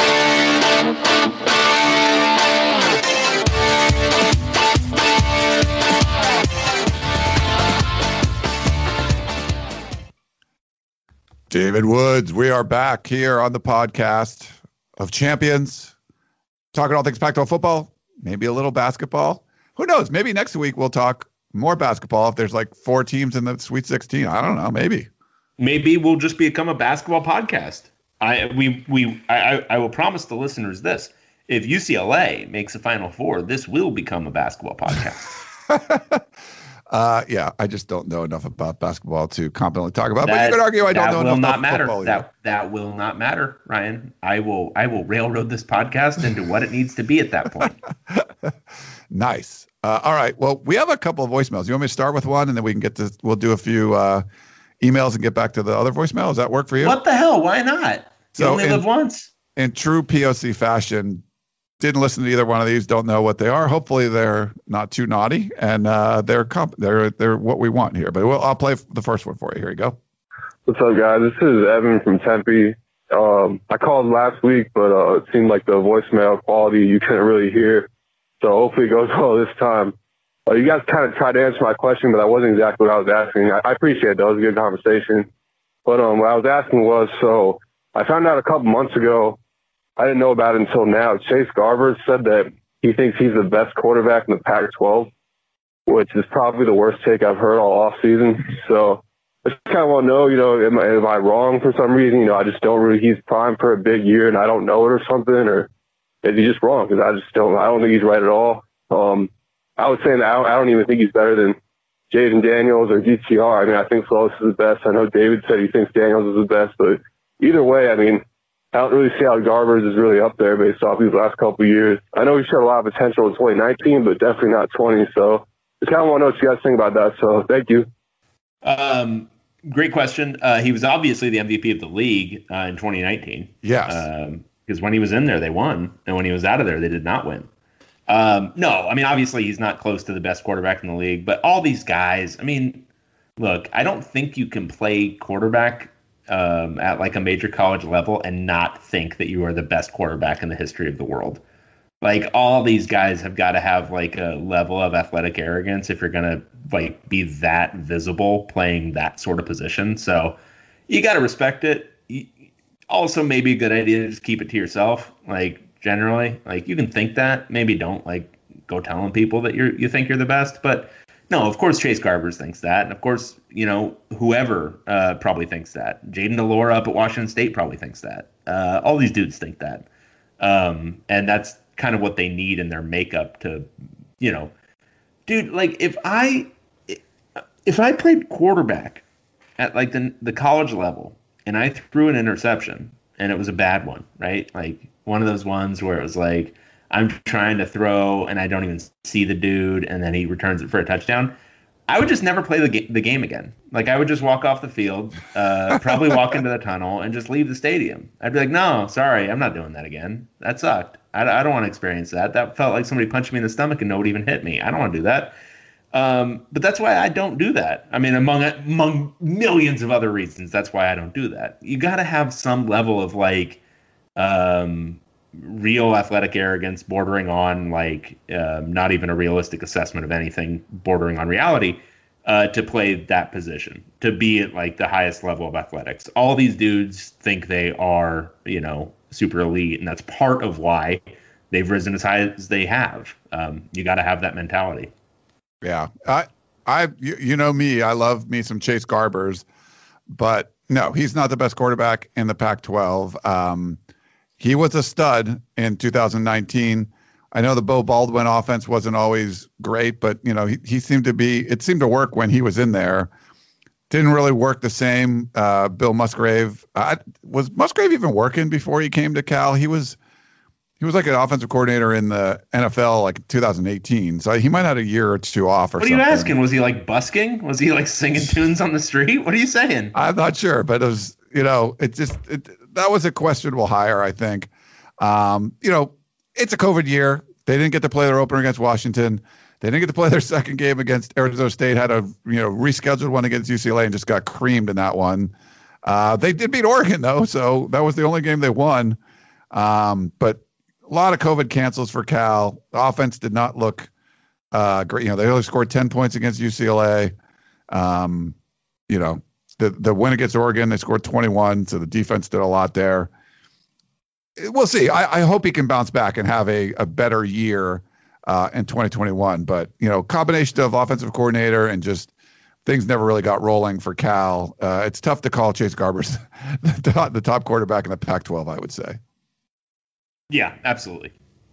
Speaker 3: David Woods, we are back here on the podcast of champions, talking all things Pac twelve football, maybe a little basketball. Who knows? Maybe next week we'll talk more basketball if there's like four teams in the Sweet sixteen. I don't know. Maybe.
Speaker 4: Maybe we'll just become a basketball podcast. I we we I, I will promise the listeners this: if U C L A makes a Final Four, this will become a basketball podcast.
Speaker 3: Uh, yeah, I just don't know enough about basketball to competently talk about.
Speaker 4: That,
Speaker 3: but you could argue I don't
Speaker 4: that
Speaker 3: know
Speaker 4: will
Speaker 3: enough
Speaker 4: not
Speaker 3: about
Speaker 4: matter.
Speaker 3: football.
Speaker 4: That
Speaker 3: Either.
Speaker 4: that will not matter, Ryan. I will I will railroad this podcast into what it needs to be at that point.
Speaker 3: Nice. Uh, all right. Well, we have a couple of voicemails. You want me to start with one, and then we can get to we'll do a few uh, emails and get back to the other voicemail. Does that work for you?
Speaker 4: What the hell? Why not? You
Speaker 3: So
Speaker 4: only
Speaker 3: in-
Speaker 4: live once.
Speaker 3: In true P O C fashion, didn't listen to either one of these, don't know what they are. Hopefully they're not too naughty, and uh, they're comp- they're they're what we want here. But we'll, I'll play the first one for you. Here you go.
Speaker 5: What's up, guys? This is Evan from Tempe. Um, I called last week, but uh, it seemed like the voicemail quality you couldn't really hear. So hopefully it goes well this time. Uh, you guys kind of tried to answer my question, but that wasn't exactly what I was asking. I, I appreciate it. That was a good conversation. But um, what I was asking was, so I found out a couple months ago, I didn't know about it until now. Chase Garver said that he thinks he's the best quarterback in the Pac twelve, which is probably the worst take I've heard all off season. So I just kind of want to know, you know, am I, am I wrong for some reason? You know, I just don't really, he's primed for a big year and I don't know it or something, or is he just wrong? Because I just don't, I don't think he's right at all. Um, I was saying that I don't, I don't even think he's better than Jaden Daniels or D T R. I mean, I think Flowers is the best. I know David said he thinks Daniels is the best, but either way, I mean, I don't really see how Garbers is really up there based off these last couple of years. I know he showed a lot of potential in twenty nineteen, but definitely not twenty. So just kind of want to know what you guys think about that. So thank you.
Speaker 4: Um, great question. Uh, he was obviously the M V P of the league uh, in twenty nineteen.
Speaker 3: Yes.
Speaker 4: Um, because when he was in there, they won. And when he was out of there, they did not win. Um, no, I mean, obviously he's not close to the best quarterback in the league. But all these guys, I mean, look, I don't think you can play quarterback um, at like a major college level and not think that you are the best quarterback in the history of the world. Like all these guys have got to have like a level of athletic arrogance if you're gonna like be that visible playing that sort of position. So you got to respect it. You, also, maybe a good idea to just keep it to yourself. Like generally, like you can think that, maybe don't like go telling people that you're you think you're the best. But no, of course Chase Garbers thinks that, and of course you know whoever uh, probably thinks that. Jaden Delora up at Washington State probably thinks that. Uh, all these dudes think that, um, and that's kind of what they need in their makeup to, you know, dude. Like if I if I played quarterback at like the the college level and I threw an interception and it was a bad one, right? Like one of those ones where it was like I'm trying to throw and I don't even see the dude and then he returns it for a touchdown. I would just never play the, ga- the game again. Like I would just walk off the field, uh, probably walk into the tunnel and just leave the stadium. I'd be like, no, sorry, I'm not doing that again. That sucked. I, I don't want to experience that. That felt like somebody punched me in the stomach and nobody even hit me. I don't want to do that. Um, but that's why I don't do that. I mean, among among millions of other reasons, that's why I don't do that. You got to have some level of like um, real athletic arrogance, bordering on like um, not even a realistic assessment of anything, bordering on reality, uh, to play that position, to be at like the highest level of athletics. All these dudes think they are, you know, super elite, and that's part of why they've risen as high as they have. Um, you got to have that mentality.
Speaker 3: Yeah, I, I, you, you know me, I love me some Chase Garbers, but no, he's not the best quarterback in the Pac twelve. Um, he was a stud in two thousand nineteen. I know the Bo Baldwin offense wasn't always great, but you know he, he seemed to be. It seemed to work when he was in there. Didn't really work the same. Uh, Bill Musgrave uh, was Musgrave even working before he came to Cal? He was. He was like an offensive coordinator in the N F L like two thousand eighteen. So he might have had a year or two off or something.
Speaker 4: What are you asking? Was he like busking? Was he like singing tunes on the street? What are you saying?
Speaker 3: I'm not sure, but it was, you know, it just, it, that was a questionable hire, I think. Um, you know, it's a COVID year. They didn't get to play their opener against Washington. They didn't get to play their second game against Arizona State, had a, you know, rescheduled one against U C L A and just got creamed in that one. Uh, they did beat Oregon though. So that was the only game they won. Um, but a lot of COVID cancels for Cal. The offense did not look uh, great. You know, they only scored ten points against U C L A. Um, you know, the the win against Oregon, they scored twenty-one. So the defense did a lot there. We'll see. I, I hope he can bounce back and have a, a better year uh, in twenty twenty-one. But, you know, combination of offensive coordinator and just things never really got rolling for Cal. Uh, it's tough to call Chase Garbers the top, the top quarterback in the Pac twelve, I would say.
Speaker 4: Yeah, absolutely.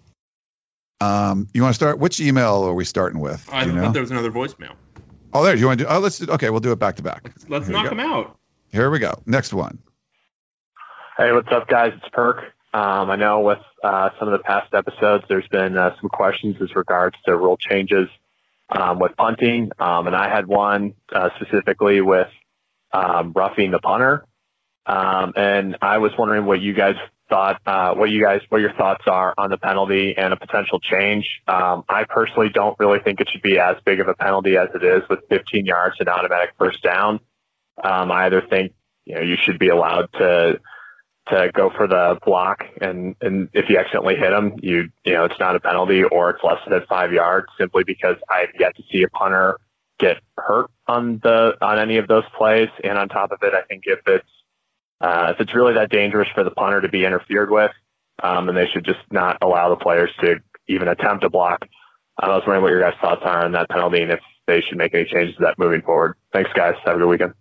Speaker 3: Um, you want to start? Which email are we starting with?
Speaker 4: I
Speaker 3: you
Speaker 4: thought
Speaker 3: know?
Speaker 4: there was another voicemail.
Speaker 3: Oh, there. You want to do? Oh, let's do. Okay, we'll do it back to back.
Speaker 4: Let's, let's
Speaker 3: Here
Speaker 4: knock them out.
Speaker 3: Here we go. Next one.
Speaker 6: Hey, what's up, guys? It's Perk. Um, I know with uh, some of the past episodes, there's been uh, some questions as regards to rule changes um, with punting, um, and I had one uh, specifically with um, roughing the punter. Um, and I was wondering what you guys thought, uh, what you guys, what your thoughts are on the penalty and a potential change. Um, I personally don't really think it should be as big of a penalty as it is with fifteen yards and automatic first down. Um, I either think, you know, you should be allowed to, to go for the block, and, and if you accidentally hit him, you, you know, it's not a penalty, or it's less than five yards, simply because I've yet to see a punter get hurt on the, on any of those plays. And on top of it, I think if it's, Uh, if it's really that dangerous for the punter to be interfered with, um, then they should just not allow the players to even attempt to block. I was wondering what your guys' thoughts are on that penalty and if they should make any changes to that moving forward. Thanks, guys. Have a good weekend.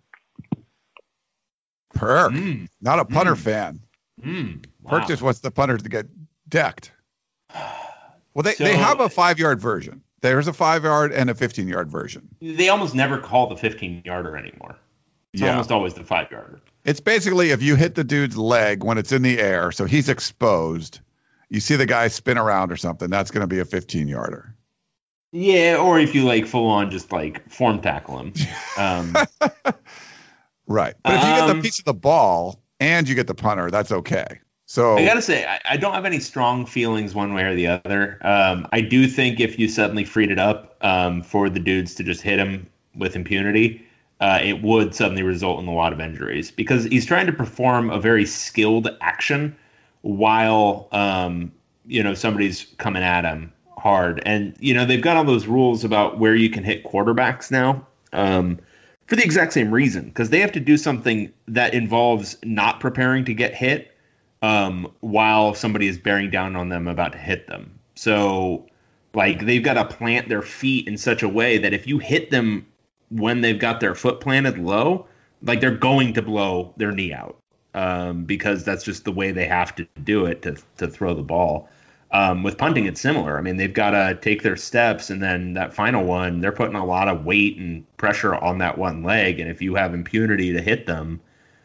Speaker 3: Perk,
Speaker 4: Mm.
Speaker 3: not a punter
Speaker 4: Mm.
Speaker 3: fan.
Speaker 4: Mm, wow.
Speaker 3: Perk just wants the punter to get decked. Well, they,
Speaker 4: So-
Speaker 3: they have a five-yard version. There's a five-yard and a fifteen-yard version.
Speaker 4: They almost never call the fifteen-yarder anymore. It's
Speaker 3: Yeah.
Speaker 4: almost always the five-yarder.
Speaker 3: It's basically if you hit the dude's leg when it's in the air, so he's exposed, you see the guy spin around or something, that's going to be a fifteen-yarder.
Speaker 4: Yeah, or if you like full on just like form tackle him. Um,
Speaker 3: Right. But if you get the
Speaker 4: Um,
Speaker 3: piece of the ball and you get the punter, that's okay. So
Speaker 4: I gotta say, I, I don't have any strong feelings one way or the other. Um, I do think if you suddenly freed it up um, for the dudes to just hit him with impunity, uh, it would suddenly result in a lot of injuries because he's trying to perform a very skilled action while um, you know, somebody's coming at them hard. And, you know, they've got all those rules about where you can hit quarterbacks now um, for the exact same reason, because they have to do something that involves not preparing to get hit um, while somebody is bearing down on them about to hit them. So, like, they've got to plant their feet in such a way that if you hit them when they've got their foot planted low, like, they're going to blow their knee out um, because that's just the way they have to do it to to throw the ball. Um, with punting, it's similar. I mean, they've got to take their steps, and then that final one, they're putting a lot of weight and pressure on that one leg. And if you have impunity to hit them,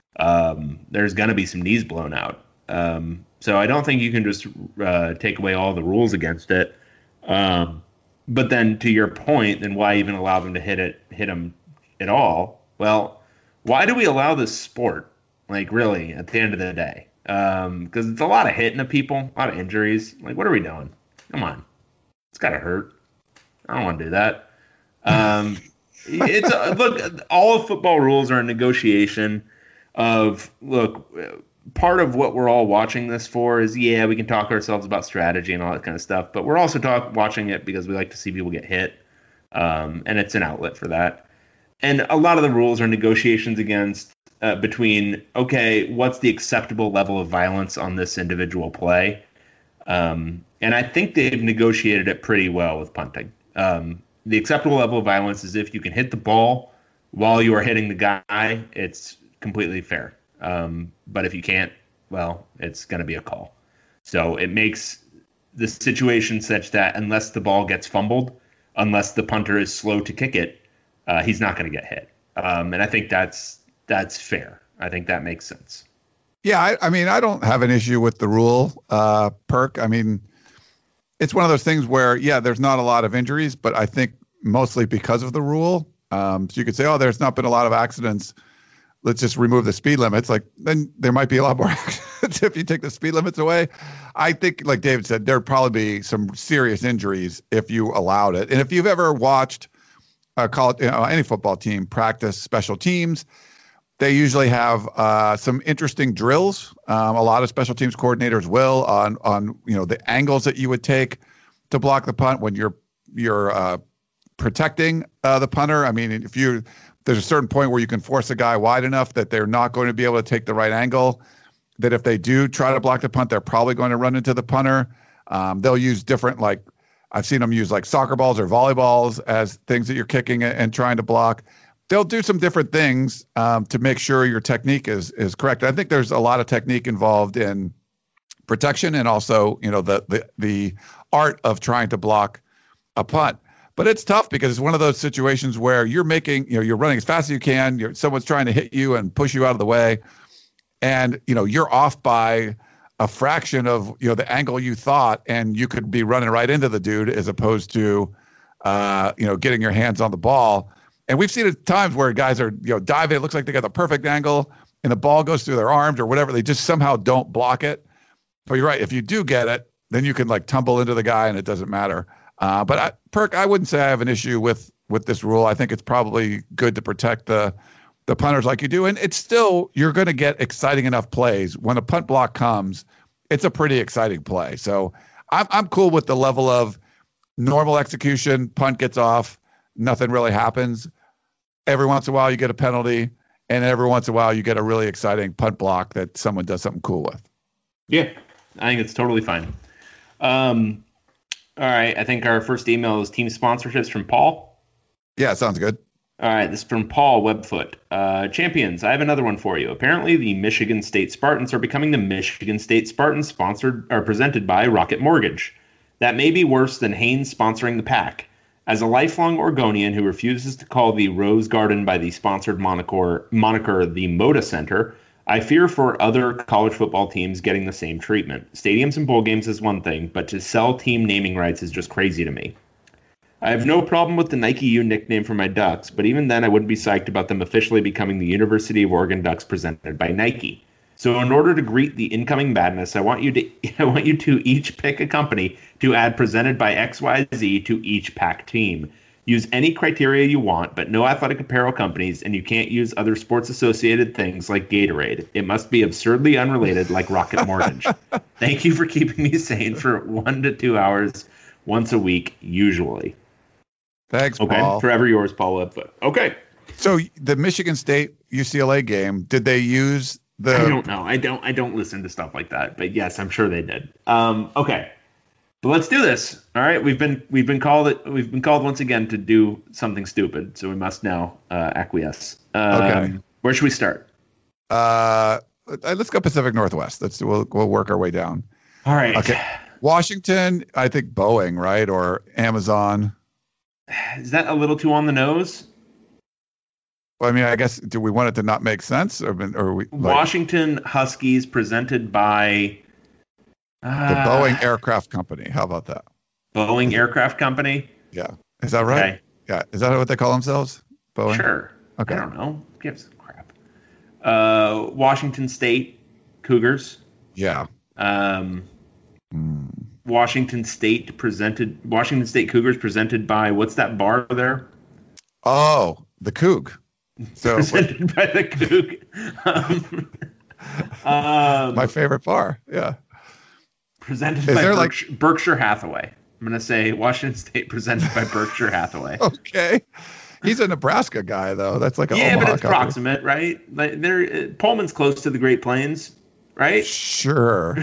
Speaker 4: um, there's going to be some knees blown out. Um, so I don't think you can just uh, take away all the rules against it. Um, but then, to your point, then why even allow them to hit it, hit them at all? Well, why do we allow this sport? Like, really, at the end of the day. Because um, it's a lot of hitting of people, a lot of injuries. Like, what are we doing? Come on. It's got to hurt. I don't want to do that. Um, it's a, look, all of football rules are a negotiation of, look, part of what we're all watching this for is, yeah, we can talk ourselves about strategy and all that kind of stuff, but we're also talk, watching it because we like to see people get hit, um, and it's an outlet for that. And a lot of the rules are negotiations against Uh, between, okay, what's the acceptable level of violence on this individual play? Um, and I think they've negotiated it pretty well with punting. Um, the acceptable level of violence is if you can hit the ball while you are hitting the guy, it's completely fair. Um, but if you can't, well, it's going to be a call. So it makes the situation such that unless the ball gets fumbled, unless the punter is slow to kick it, uh, he's not going to get hit. Um, and I think that's That's fair. I think that makes sense.
Speaker 3: Yeah, I, I mean, I don't have an issue with the rule, uh, Perk. I mean, it's one of those things where, yeah, there's not a lot of injuries, but I think mostly because of the rule. Um, so you could say, oh, there's not been a lot of accidents. Let's just remove the speed limits. Like, then there might be a lot more accidents if you take the speed limits away. I think, like David said, there'd probably be some serious injuries if you allowed it. And if you've ever watched uh, college, you know, any football team practice special teams, they usually have uh, some interesting drills. Um, a lot of special teams coordinators will on on you know the angles that you would take to block the punt when you're you're uh, protecting uh, the punter. I mean, if you there's a certain point where you can force a guy wide enough that they're not going to be able to take the right angle. That if they do try to block the punt, they're probably going to run into the punter. Um, they'll use different, like I've seen them use like soccer balls or volleyballs as things that you're kicking and trying to block. They'll do some different things um, to make sure your technique is is correct. I think there's a lot of technique involved in protection and also, you know, the the the art of trying to block a punt. But it's tough because it's one of those situations where you're making, you know, you're running as fast as you can. You're, someone's trying to hit you and push you out of the way, and you know you're off by a fraction of you know the angle you thought, and you could be running right into the dude as opposed to, uh, you know, getting your hands on the ball. And we've seen it times where guys are, you know, diving. It looks like they got the perfect angle and the ball goes through their arms or whatever. They just somehow don't block it. But you're right. If you do get it, then you can like tumble into the guy and it doesn't matter. Uh, but I, Perk, I wouldn't say I have an issue with with this rule. I think it's probably good to protect the the punters like you do. And it's still, you're going to get exciting enough plays. When a punt block comes, it's a pretty exciting play. So I'm I'm cool with the level of normal execution. Punt gets off. Nothing really happens. Every once in a while you get a penalty, and every once in a while you get a really exciting punt block that someone does something cool with.
Speaker 4: Yeah, I think it's totally fine. Um, all right, I think our first email is team sponsorships from Paul.
Speaker 3: Yeah, sounds good.
Speaker 4: All right, this is from Paul Webfoot. Uh, champions, I have another one for you. Apparently, the Michigan State Spartans are becoming the Michigan State Spartans sponsored or presented by Rocket Mortgage. That may be worse than Haynes sponsoring the Pack. As a lifelong Oregonian who refuses to call the Rose Garden by the sponsored moniker, moniker the Moda Center, I fear for other college football teams getting the same treatment. Stadiums and bowl games is one thing, but to sell team naming rights is just crazy to me. I have no problem with the Nike U nickname for my Ducks, but even then I wouldn't be psyched about them officially becoming the University of Oregon Ducks presented by Nike. So in order to greet the incoming madness, I want you to I want you to each pick a company to add presented by X Y Z to each Pack team. Use any criteria you want, but no athletic apparel companies, and you can't use other sports-associated things like Gatorade. It must be absurdly unrelated like Rocket Mortgage. Thank you for keeping me sane for one to two hours once a week, usually.
Speaker 3: Thanks,
Speaker 4: okay.
Speaker 3: Paul.
Speaker 4: Forever yours, Paul Webfoot. Okay.
Speaker 3: So the Michigan State U C L A game, did they use the?
Speaker 4: I don't know. I don't. I don't listen to stuff like that. But yes, I'm sure they did. Um, okay. But let's do this. All right, we've been we've been called it. We've been called once again to do something stupid, so we must now uh, acquiesce. Um,
Speaker 3: Okay.
Speaker 4: Where should we start?
Speaker 3: Uh, let's go Pacific Northwest. Let's we'll we'll work our way down.
Speaker 4: All right.
Speaker 3: Okay. Washington, I think Boeing, right, or Amazon.
Speaker 4: Is that a little too on the nose?
Speaker 3: Well, I mean, I guess do we want it to not make sense, or or we like,
Speaker 4: Washington Huskies presented by uh,
Speaker 3: the Boeing Aircraft Company? How about that?
Speaker 4: Boeing Aircraft Company.
Speaker 3: Yeah, is that right?
Speaker 4: Okay.
Speaker 3: Yeah, is that what they call themselves? Boeing.
Speaker 4: Sure.
Speaker 3: Okay.
Speaker 4: I don't know. Who gives a crap? Uh, Washington State Cougars.
Speaker 3: Yeah.
Speaker 4: Um,
Speaker 3: Mm.
Speaker 4: Washington State presented. Washington State Cougars presented by what's that bar there?
Speaker 3: Oh, the Coug. So
Speaker 4: Presented by the Coug. Um, um,
Speaker 3: my favorite bar. Yeah.
Speaker 4: presented
Speaker 3: Is
Speaker 4: by
Speaker 3: there, like-
Speaker 4: Berkshire, Berkshire Hathaway. I'm gonna say Washington State presented by Berkshire Hathaway.
Speaker 3: Okay. He's a Nebraska guy, though. That's like a
Speaker 4: Yeah,
Speaker 3: Omaha
Speaker 4: but it's
Speaker 3: company.
Speaker 4: proximate, right? Like they're uh, Pullman's close to the Great Plains, right?
Speaker 3: Sure.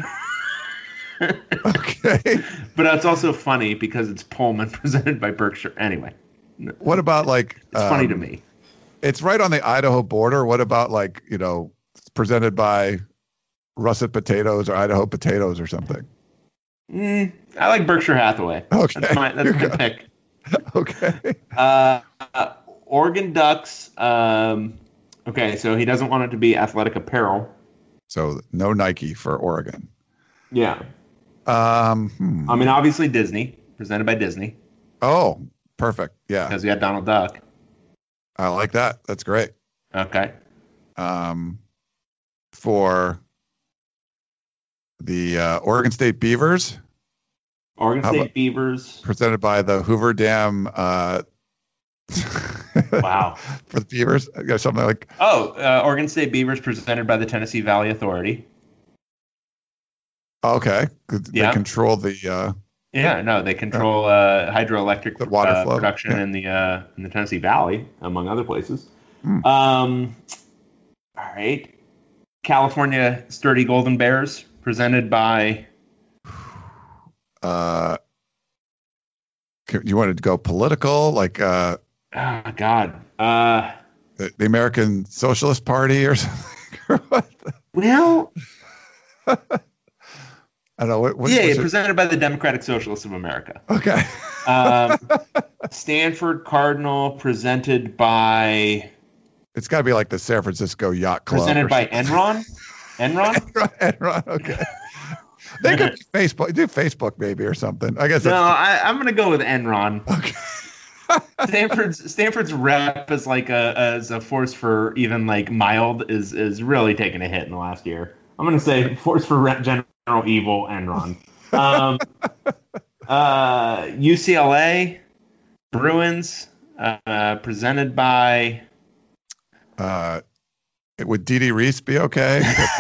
Speaker 3: Okay.
Speaker 4: But it's also funny because it's Pullman presented by Berkshire. Anyway,
Speaker 3: What about like?
Speaker 4: it's funny to
Speaker 3: um,
Speaker 4: me.
Speaker 3: It's right on the Idaho border. What about like you know, presented by Russet Potatoes or Idaho Potatoes or something?
Speaker 4: Mm, I like Berkshire Hathaway.
Speaker 3: Okay.
Speaker 4: That's my, that's
Speaker 3: Here
Speaker 4: my pick.
Speaker 3: Okay.
Speaker 4: Uh, uh, Oregon Ducks. Um, okay, so he doesn't want it to be athletic apparel.
Speaker 3: So no Nike for Oregon.
Speaker 4: Yeah.
Speaker 3: Um. hmm.
Speaker 4: I mean, obviously Disney, presented by Disney,
Speaker 3: Oh, perfect. Yeah,
Speaker 4: because we got Donald Duck.
Speaker 3: I like that. That's great.
Speaker 4: Okay.
Speaker 3: Um, for the uh, Oregon State Beavers,
Speaker 4: Oregon
Speaker 3: How
Speaker 4: State
Speaker 3: about-
Speaker 4: Beavers.
Speaker 3: presented by the Hoover Dam. Uh,
Speaker 4: Wow.
Speaker 3: For the Beavers, I got something like
Speaker 4: Oh, uh, Oregon State Beavers presented by the Tennessee Valley Authority.
Speaker 3: okay, 'cause they
Speaker 4: Yeah.
Speaker 3: control the. Uh,
Speaker 4: Yeah, no, they control uh, hydroelectric
Speaker 3: The water
Speaker 4: uh,
Speaker 3: flow,
Speaker 4: production
Speaker 3: yeah.
Speaker 4: in the uh, in the Tennessee Valley, among other places.
Speaker 3: Hmm.
Speaker 4: Um, all right, California Sturdy Golden Bears, presented by.
Speaker 3: uh, can- you wanted to go political, like uh,
Speaker 4: Oh God. Uh,
Speaker 3: the, the American Socialist Party or something? Or what?
Speaker 4: well,
Speaker 3: I don't know. What, what,
Speaker 4: yeah,
Speaker 3: what's it-
Speaker 4: presented by the Democratic Socialists of America.
Speaker 3: Okay.
Speaker 4: Um, Stanford Cardinal, presented by
Speaker 3: It's got to be like the San Francisco Yacht Club.
Speaker 4: presented
Speaker 3: or
Speaker 4: by Enron. Enron.
Speaker 3: Enron, Enron, okay. They could be Facebook, do Facebook maybe or something. I guess
Speaker 4: No,
Speaker 3: that's
Speaker 4: I, I'm gonna go with Enron.
Speaker 3: okay.
Speaker 4: Stanford's Stanford's rep as like a as a force for even like mild is is really taking a hit in the last year. I'm gonna say force for rep general evil Enron. Um, uh, U C L A Bruins, uh, presented by.
Speaker 3: Uh, would Dee Dee Reese be okay?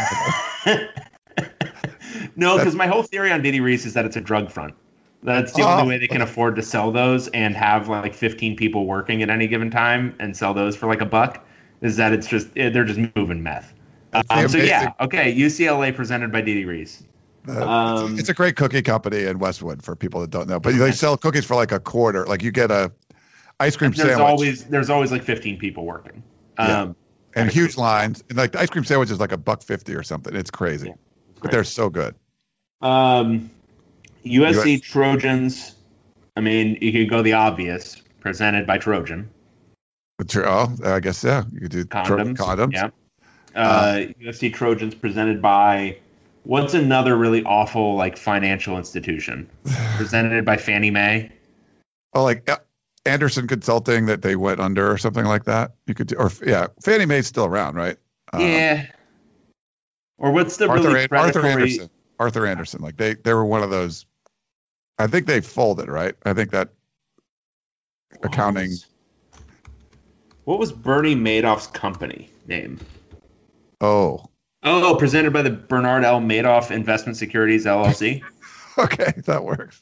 Speaker 4: No, because my whole theory on Diddy Reese is that it's a drug front. That's the
Speaker 3: Oh.
Speaker 4: only way they can afford to sell those and have like fifteen people working at any given time and sell those for like a buck. Is that it's just they're just moving meth.
Speaker 3: That's the
Speaker 4: Um, so yeah,
Speaker 3: amazing-
Speaker 4: okay. U C L A presented by Diddy Reese.
Speaker 3: Uh,
Speaker 4: Um,
Speaker 3: it's, it's a great cookie company in Westwood for people that don't know. But they sell cookies for like a quarter. Like you get a ice cream
Speaker 4: There's
Speaker 3: sandwich
Speaker 4: always there's always like fifteen people working.
Speaker 3: Yeah.
Speaker 4: Um,
Speaker 3: and huge lines. And like the ice cream sandwich is like a buck fifty or something. It's crazy.
Speaker 4: Yeah,
Speaker 3: But
Speaker 4: great.
Speaker 3: they're so good.
Speaker 4: Um, U S C
Speaker 3: U S
Speaker 4: Trojans. I mean, you could go the obvious. Presented by Trojan.
Speaker 3: But tr- oh, I guess yeah. You could do tro-
Speaker 4: Condoms.
Speaker 3: condoms.
Speaker 4: Yeah. Uh, U F C Trojans presented by what's another really awful like financial institution? Presented by Fannie Mae.
Speaker 3: Oh, like uh, Anderson Consulting that they went under or something like that. You could do, or yeah, Fannie Mae's still around, right? Um,
Speaker 4: Yeah. Or what's the
Speaker 3: Arthur,
Speaker 4: really
Speaker 3: An- Arthur
Speaker 4: predatory?
Speaker 3: Anderson. Arthur Anderson. Like they, they were one of those. I think they folded, right? I think that accounting.
Speaker 4: What was Bernie Madoff's company name?
Speaker 3: Oh.
Speaker 4: Oh, presented by the Bernard L. Madoff Investment Securities, L L C.
Speaker 3: Okay, that works.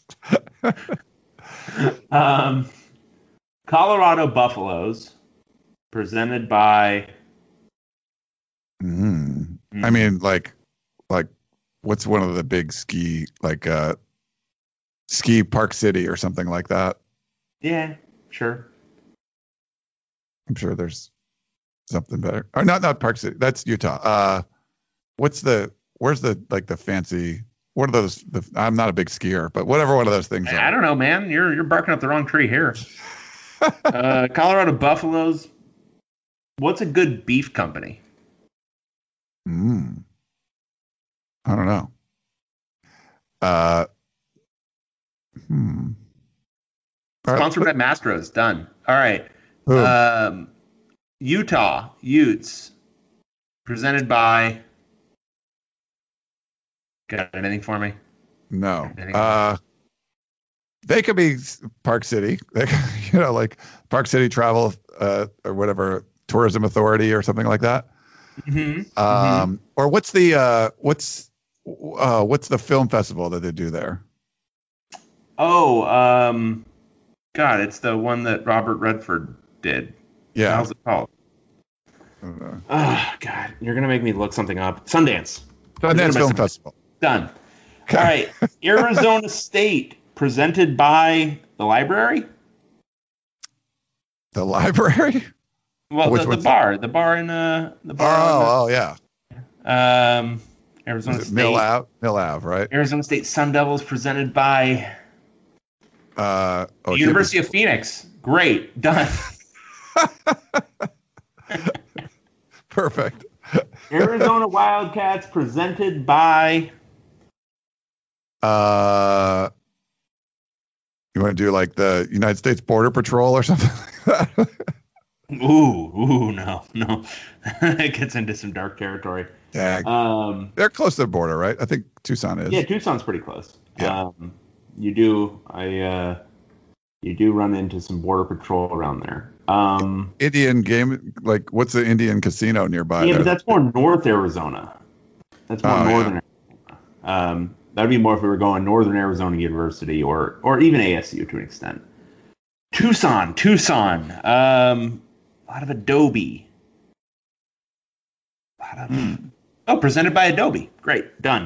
Speaker 4: um, Colorado Buffaloes, presented by...
Speaker 3: Mm.
Speaker 4: Mm.
Speaker 3: I mean, like, like, what's one of the big ski, like, uh, Ski Park City or something like that?
Speaker 4: Yeah, sure.
Speaker 3: I'm sure there's something better. Or not, not Park City. That's Utah. Uh, what's the? Where's the like the fancy? What are those? The, I'm not a big skier, but whatever one of those things.
Speaker 4: I,
Speaker 3: are.
Speaker 4: I don't know, man. You're you're barking up the wrong tree here. uh, Colorado Buffaloes. What's a good beef company?
Speaker 3: Mm. I don't know. Uh. Hmm. All right,
Speaker 4: Sponsored
Speaker 3: let-
Speaker 4: by Mastro's. Done. All right.
Speaker 3: Who?
Speaker 4: Um, Utah Utes, presented by. Got anything for me?
Speaker 3: no.
Speaker 4: anything?
Speaker 3: Uh. They could be Park City. They, could, you know, like Park City Travel, uh, or whatever Tourism Authority or something like that.
Speaker 4: Mm-hmm.
Speaker 3: Um. Or what's the uh? What's uh? What's the film festival that they do there?
Speaker 4: Oh, um, God, it's the one that Robert Redford did.
Speaker 3: Yeah.
Speaker 4: How's it called?
Speaker 3: Uh,
Speaker 4: Oh, God, you're gonna make me look something up. Sundance.
Speaker 3: Sundance Film Festival.
Speaker 4: Done. All right. Arizona State, presented by the library.
Speaker 3: The library?
Speaker 4: Well,
Speaker 3: Which
Speaker 4: the, the
Speaker 3: one's-
Speaker 4: bar, the bar in uh, the
Speaker 3: Oh,
Speaker 4: bar.
Speaker 3: oh, yeah.
Speaker 4: oh, um, Arizona
Speaker 3: Is it
Speaker 4: State.
Speaker 3: Mill Ave? Mill Ave, right?
Speaker 4: Arizona State Sun Devils, presented by
Speaker 3: Uh, oh,
Speaker 4: the
Speaker 3: it
Speaker 4: University
Speaker 3: should
Speaker 4: of Phoenix. Great, done.
Speaker 3: be- Perfect.
Speaker 4: Arizona Wildcats, presented by.
Speaker 3: Uh, you want to do like the United States Border Patrol or something like that?
Speaker 4: Ooh, ooh, no, no. It gets into some dark territory.
Speaker 3: Yeah,
Speaker 4: Um,
Speaker 3: they're close to the border, right? I think Tucson is.
Speaker 4: yeah, Tucson's pretty close.
Speaker 3: Yeah.
Speaker 4: Um, you do, I, uh, you do run into some border patrol around there. Um,
Speaker 3: Indian game, like what's the Indian casino nearby?
Speaker 4: yeah,
Speaker 3: there?
Speaker 4: but that's more North Arizona. That's more
Speaker 3: Oh, yeah.
Speaker 4: northern Arizona. Um, that would be more if we were going Northern Arizona University or or even A S U to an extent. Tucson, Tucson. Um, a lot of Adobe. A lot of,
Speaker 3: Hmm.
Speaker 4: Oh, presented by Adobe. Great, done.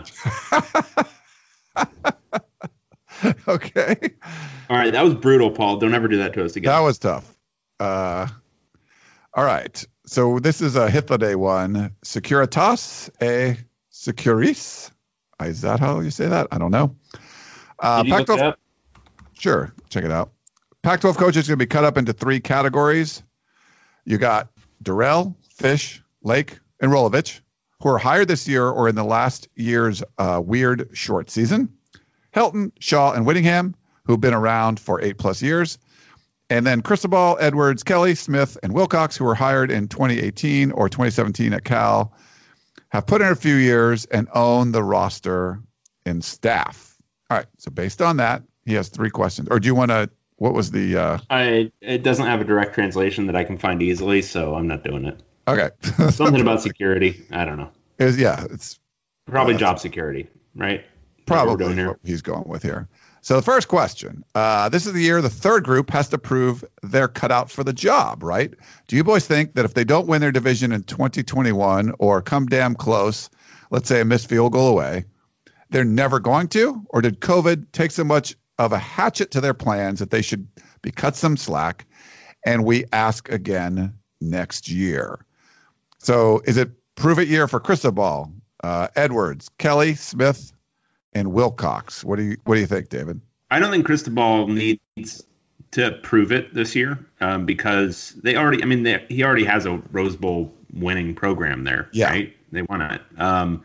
Speaker 3: Okay.
Speaker 4: All right, that was brutal, Paul. Don't ever do that to us again.
Speaker 3: That was tough. Uh, all right. So this is a Hithloday one. Securitas e Securis. Is that how you say that? I don't know. Uh,
Speaker 4: Did you look
Speaker 3: Pac
Speaker 4: it
Speaker 3: twelve
Speaker 4: up?
Speaker 3: Sure. Check it out. Pac twelve coaches are going to be cut up into three categories. You got Durrell, Fish, Lake, and Rolovich, who are hired this year or in the last year's uh, weird short season. Helton, Shaw, and Whittingham, who've been around for eight plus years. And then Cristobal, Edwards, Kelly, Smith, and Wilcox, who were hired in twenty eighteen or twenty seventeen at Cal, have put in a few years and own the roster and staff. All right. So based on that, he has three questions. Or do you want to, what was the, uh,
Speaker 4: I, it doesn't have a direct translation that I can find easily, so I'm not doing it.
Speaker 3: okay.
Speaker 4: Something about security. I don't know.
Speaker 3: Is yeah, it's
Speaker 4: Probably
Speaker 3: Uh,
Speaker 4: job security, right? Is that what we're
Speaker 3: probably
Speaker 4: doing here?
Speaker 3: what he's going with here. So the first question, uh, this is the year the third group has to prove they're cut out for the job, right? Do you boys think that if they don't win their division in twenty twenty-one or come damn close, let's say a missed field goal away, they're never going to? Or did COVID take so much of a hatchet to their plans that they should be cut some slack and we ask again next year? So is it prove it year for Cristobal, uh, Edwards, Kelly, Smith, and Wilcox? What do you what do you think, David?
Speaker 4: I don't think Cristobal needs to prove it this year um, because they already, I mean, they, he already has a Rose Bowl winning program there,
Speaker 3: Yeah.
Speaker 4: right? They won it. Um,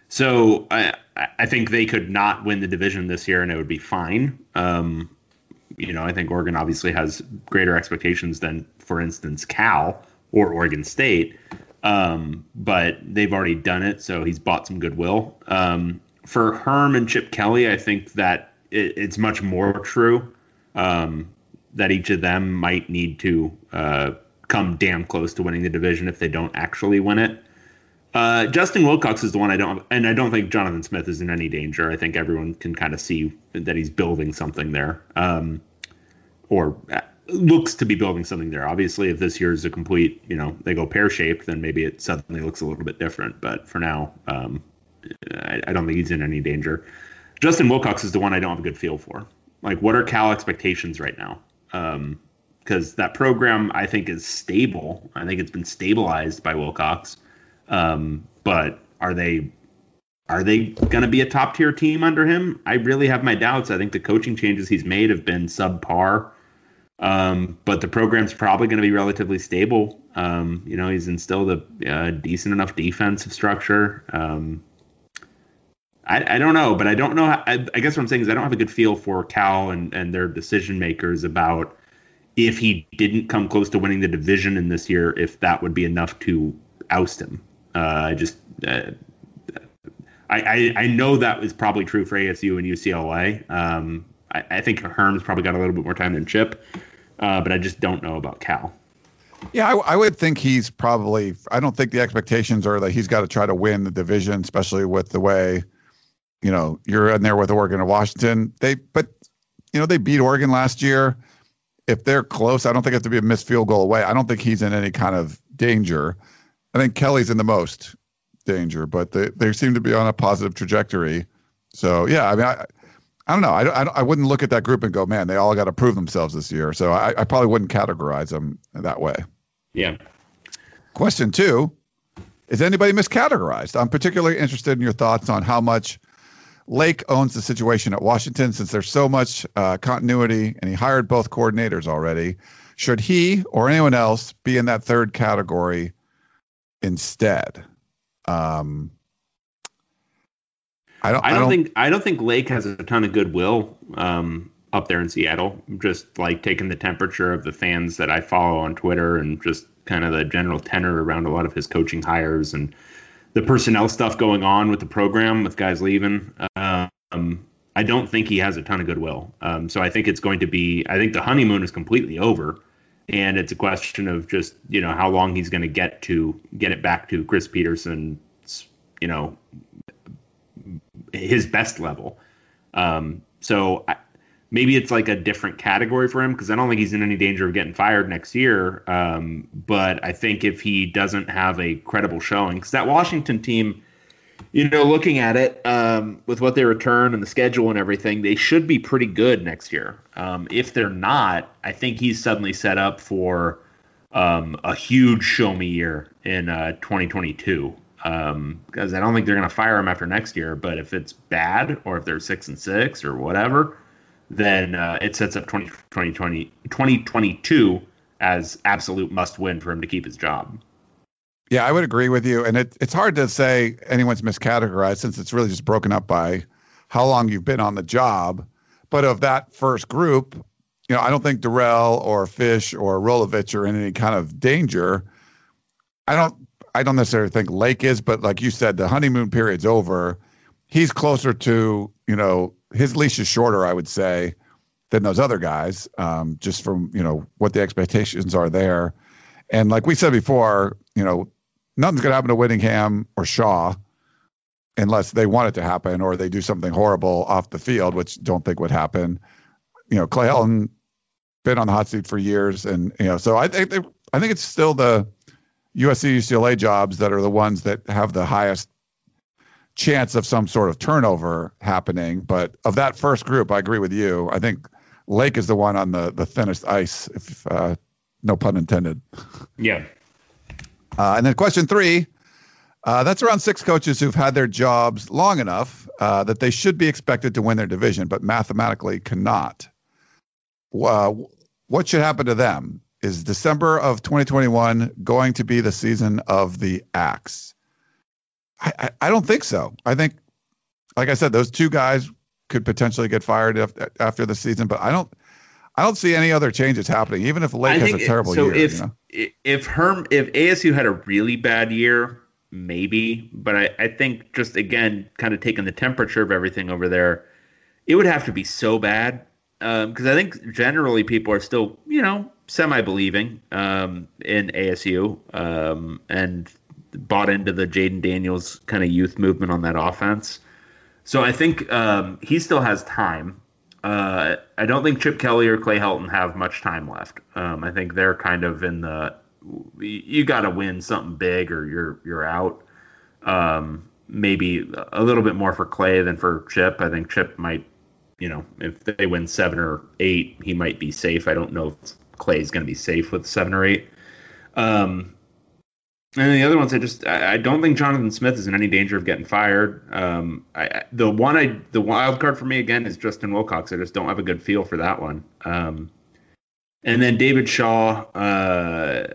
Speaker 4: so I, I think they could not win the division this year and it would be fine. Um, you know, I think Oregon obviously has greater expectations than, for instance, Cal or Oregon State. Um, but they've already done it, so he's bought some goodwill. Um, for Herm and Chip Kelly, I think that it, it's much more true. Um, that each of them might need to uh, come damn close to winning the division if they don't actually win it. Uh, Justin Wilcox is the one I don't, and I don't think Jonathan Smith is in any danger. I think everyone can kind of see that he's building something there, um, or looks to be building something there. Obviously, if this year is a complete, you know, they go pear-shaped, then maybe it suddenly looks a little bit different. But for now, um, I, I don't think he's in any danger. Justin Wilcox is the one I don't have a good feel for. Like, what are Cal expectations right now? Um, because that program, I think, is stable. I think it's been stabilized by Wilcox. Um, but are they are they going to be a top tier team under him? I really have my doubts. I think the coaching changes he's made have been subpar. Um, but the program's probably going to be relatively stable. Um, you know, he's instilled a uh, decent enough defensive structure. Um, I, I don't know, but I don't know. How, I, I guess what I'm saying is I don't have a good feel for Cal and, and their decision makers about if he didn't come close to winning the division in this year, if that would be enough to oust him. Uh, I just, uh, I, I I know that is probably true for A S U and U C L A. Um, I, I think Herm's probably got a little bit more time than Chip, uh, but I just don't know about Cal.
Speaker 3: Yeah, I, I would think he's probably. I don't think the expectations are that he's got to try to win the division, especially with the way, you know, you're in there with Oregon and Washington. They, but you know, they beat Oregon last year. If they're close, I don't think it has to be a missed field goal away. I don't think he's in any kind of danger. I think Kelly's in the most danger, but they, they seem to be on a positive trajectory. So, yeah, I mean, I, I don't know. I, I, I wouldn't look at that group and go, man, they all got to prove themselves this year. So I, I probably wouldn't categorize them that way.
Speaker 4: Yeah.
Speaker 3: Question two, is anybody miscategorized? I'm particularly interested in your thoughts on how much Lake owns the situation at Washington, since there's so much uh, continuity and he hired both coordinators already. Should he or anyone else be in that third category instead? Um, I don't.
Speaker 4: I don't,
Speaker 3: I don't
Speaker 4: think. I don't think Lake has a ton of goodwill um, up there in Seattle. Just like taking the temperature of the fans that I follow on Twitter and just kind of the general tenor around a lot of his coaching hires and the personnel stuff going on with the program with guys leaving. Um, I don't think he has a ton of goodwill. Um, so I think it's going to be. I think the honeymoon is completely over. And it's a question of just, you know, how long he's going to get to get it back to Chris Peterson's, you know, his best level. Um, so I, maybe it's like a different category for him because I don't think he's in any danger of getting fired next year. Um, but I think if he doesn't have a credible showing, because that Washington team, you know, looking at it um, with what they return and the schedule and everything, they should be pretty good next year. Um, if they're not, I think he's suddenly set up for um, a huge show me year in uh, twenty twenty-two. Um, because I don't think they're going to fire him after next year. But if it's bad or if they're six and six or whatever, then uh, it sets up twenty twenty, twenty twenty-two as absolute must win for him to keep his job.
Speaker 3: Yeah, I would agree with you. And it, it's hard to say anyone's miscategorized since it's really just broken up by how long you've been on the job. But of that first group, you know, I don't think Durrell or Fish or Rolovich are in any kind of danger. I don't I don't necessarily think Lake is, but like you said, the honeymoon period's over. He's closer to, you know, his leash is shorter, I would say, than those other guys, um, just from, you know, what the expectations are there. And like we said before, you know, nothing's going to happen to Whittingham or Shaw unless they want it to happen or they do something horrible off the field, which don't think would happen. You know, Clay Helton been on the hot seat for years. And, you know, so I think, I think it's still the U S C, U C L A jobs that are the ones that have the highest chance of some sort of turnover happening. But of that first group, I agree with you. I think Lake is the one on the, the thinnest ice, if uh, no pun intended.
Speaker 4: Yeah.
Speaker 3: Uh, and then question three, uh, that's around six coaches who've had their jobs long enough uh, that they should be expected to win their division, but mathematically cannot. Uh, what should happen to them? Is December of twenty twenty-one going to be the season of the axe? I, I, I don't think so. I think, like I said, those two guys could potentially get fired after, after the season, but I don't I don't see any other changes happening, even if Lake has a terrible
Speaker 4: so
Speaker 3: year.
Speaker 4: If,
Speaker 3: you know?
Speaker 4: if Herm, if A S U had a really bad year, maybe. But I, I think just, again, kind of taking the temperature of everything over there, it would have to be so bad because um, I think generally people are still, you know, semi-believing um, in A S U um, and bought into the Jaden Daniels kind of youth movement on that offense. So I think um, he still has time. Uh, I don't think Chip Kelly or Clay Helton have much time left. Um, I think they're kind of in the you got to win something big or you're you're out. Um, maybe a little bit more for Clay than for Chip. I think Chip might, you know, if they win seven or eight, he might be safe. I don't know if Clay's going to be safe with seven or eight. Um, and the other ones, I just I, I don't think Jonathan Smith is in any danger of getting fired. Um, I, the one I the wild card for me again is Justin Wilcox. I just don't have a good feel for that one. Um, and then David Shaw. Uh,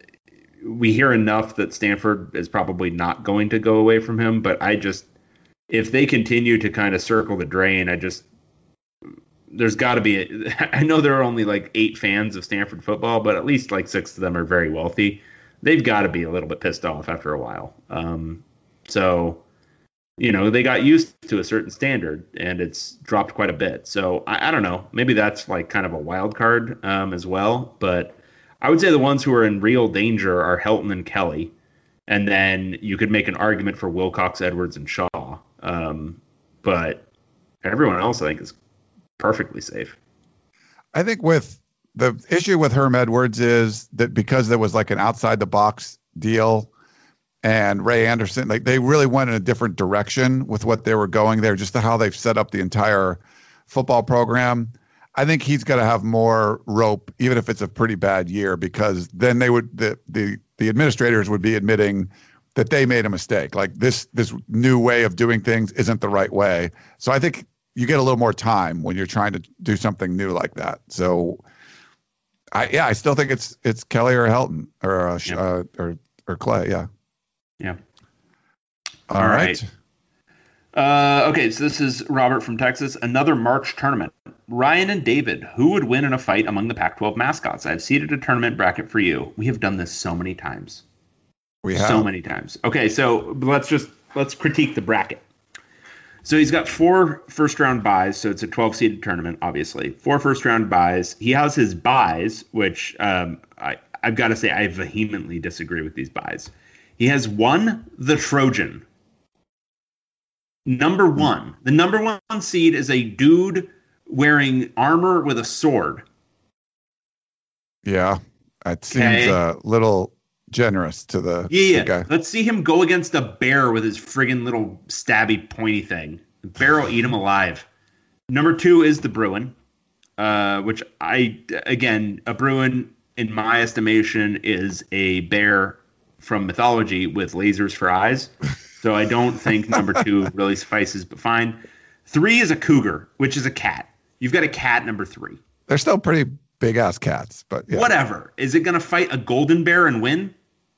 Speaker 4: we hear enough that Stanford is probably not going to go away from him, but I just if they continue to kind of circle the drain, I just there's got to be a, I know there are only like eight fans of Stanford football, but at least like six of them are very wealthy. They've got to be a little bit pissed off after a while. Um, so, you know, they got used to a certain standard and it's dropped quite a bit. So I, I don't know. Maybe that's like kind of a wild card um, as well. But I would say the ones who are in real danger are Helton and Kelly. And then you could make an argument for Wilcox, Edwards, and Shaw. Um, but everyone else, I think, is perfectly safe.
Speaker 3: I think with the issue with Herm Edwards is that because there was like an outside the box deal and Ray Anderson, like they really went in a different direction with what they were going there, just to how they've set up the entire football program. I think he's got to have more rope, even if it's a pretty bad year, because then they would the the the administrators would be admitting that they made a mistake. Like this this new way of doing things isn't the right way. So I think you get a little more time when you're trying to do something new like that. So I yeah, I still think it's it's Kelly or Helton or uh,
Speaker 4: yeah.
Speaker 3: uh, or or Clay. Yeah.
Speaker 4: Yeah.
Speaker 3: All, All right.
Speaker 4: right. Uh, okay, so this is Robert from Texas. Another March tournament. Ryan and David, who would win in a fight among the Pac twelve mascots? I've seeded a tournament bracket for you. We have done this so many times.
Speaker 3: We have.
Speaker 4: So many times. Okay, so let's just let's critique the bracket. So he's got four first round buys, so it's a twelve seeded tournament, obviously. Four first round buys. He has his buys, which um, I, I've got to say I vehemently disagree with these buys. He has one, the Trojan. Number one. The number one seed is a dude wearing armor with a sword.
Speaker 3: Yeah, it seems
Speaker 4: Okay.
Speaker 3: a little generous to the,
Speaker 4: Yeah,
Speaker 3: the guy.
Speaker 4: Let's see him go against a bear with his friggin' little stabby pointy thing. The bear will eat him alive. Number two is the Bruin, uh, which I, again, a Bruin, in my estimation, is a bear from mythology with lasers for eyes. So I don't think number two really suffices, but fine. Three is a cougar, which is a cat. You've got a cat, number three.
Speaker 3: They're still pretty big ass cats, but yeah.
Speaker 4: Whatever. Is it going to fight a golden bear and win?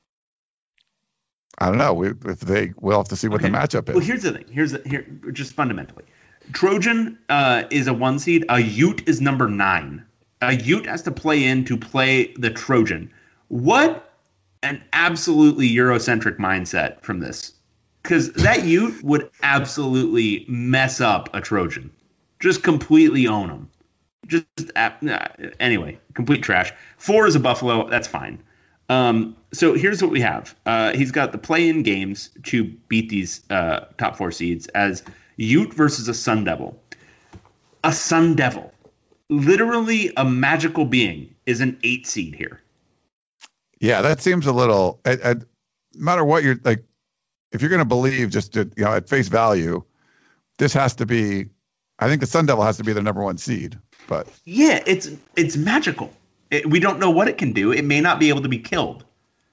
Speaker 3: I don't know. We, if they, we'll have to see what
Speaker 4: Okay.
Speaker 3: the matchup is.
Speaker 4: Well, here's the thing. Here's the, here, just fundamentally. Trojan uh, is a one seed. A Ute is number nine. A Ute has to play in to play the Trojan. What an absolutely Eurocentric mindset from this. Because that Ute would absolutely mess up a Trojan. Just completely own him. Just uh, anyway, complete trash. Four is a Buffalo. That's fine. Um, so here's what we have. Uh, he's got the play-in games to beat these uh, top four seeds as Ute versus a Sun Devil. A Sun Devil, literally a magical being, is an eight seed here.
Speaker 3: Yeah, that seems a little. At, at, no matter what you're like, if you're going to believe just to, you know, at face value, this has to be. I think the Sun Devil has to be the number one seed. But
Speaker 4: yeah, it's it's magical. It, we don't know what it can do. It may not be able to be killed.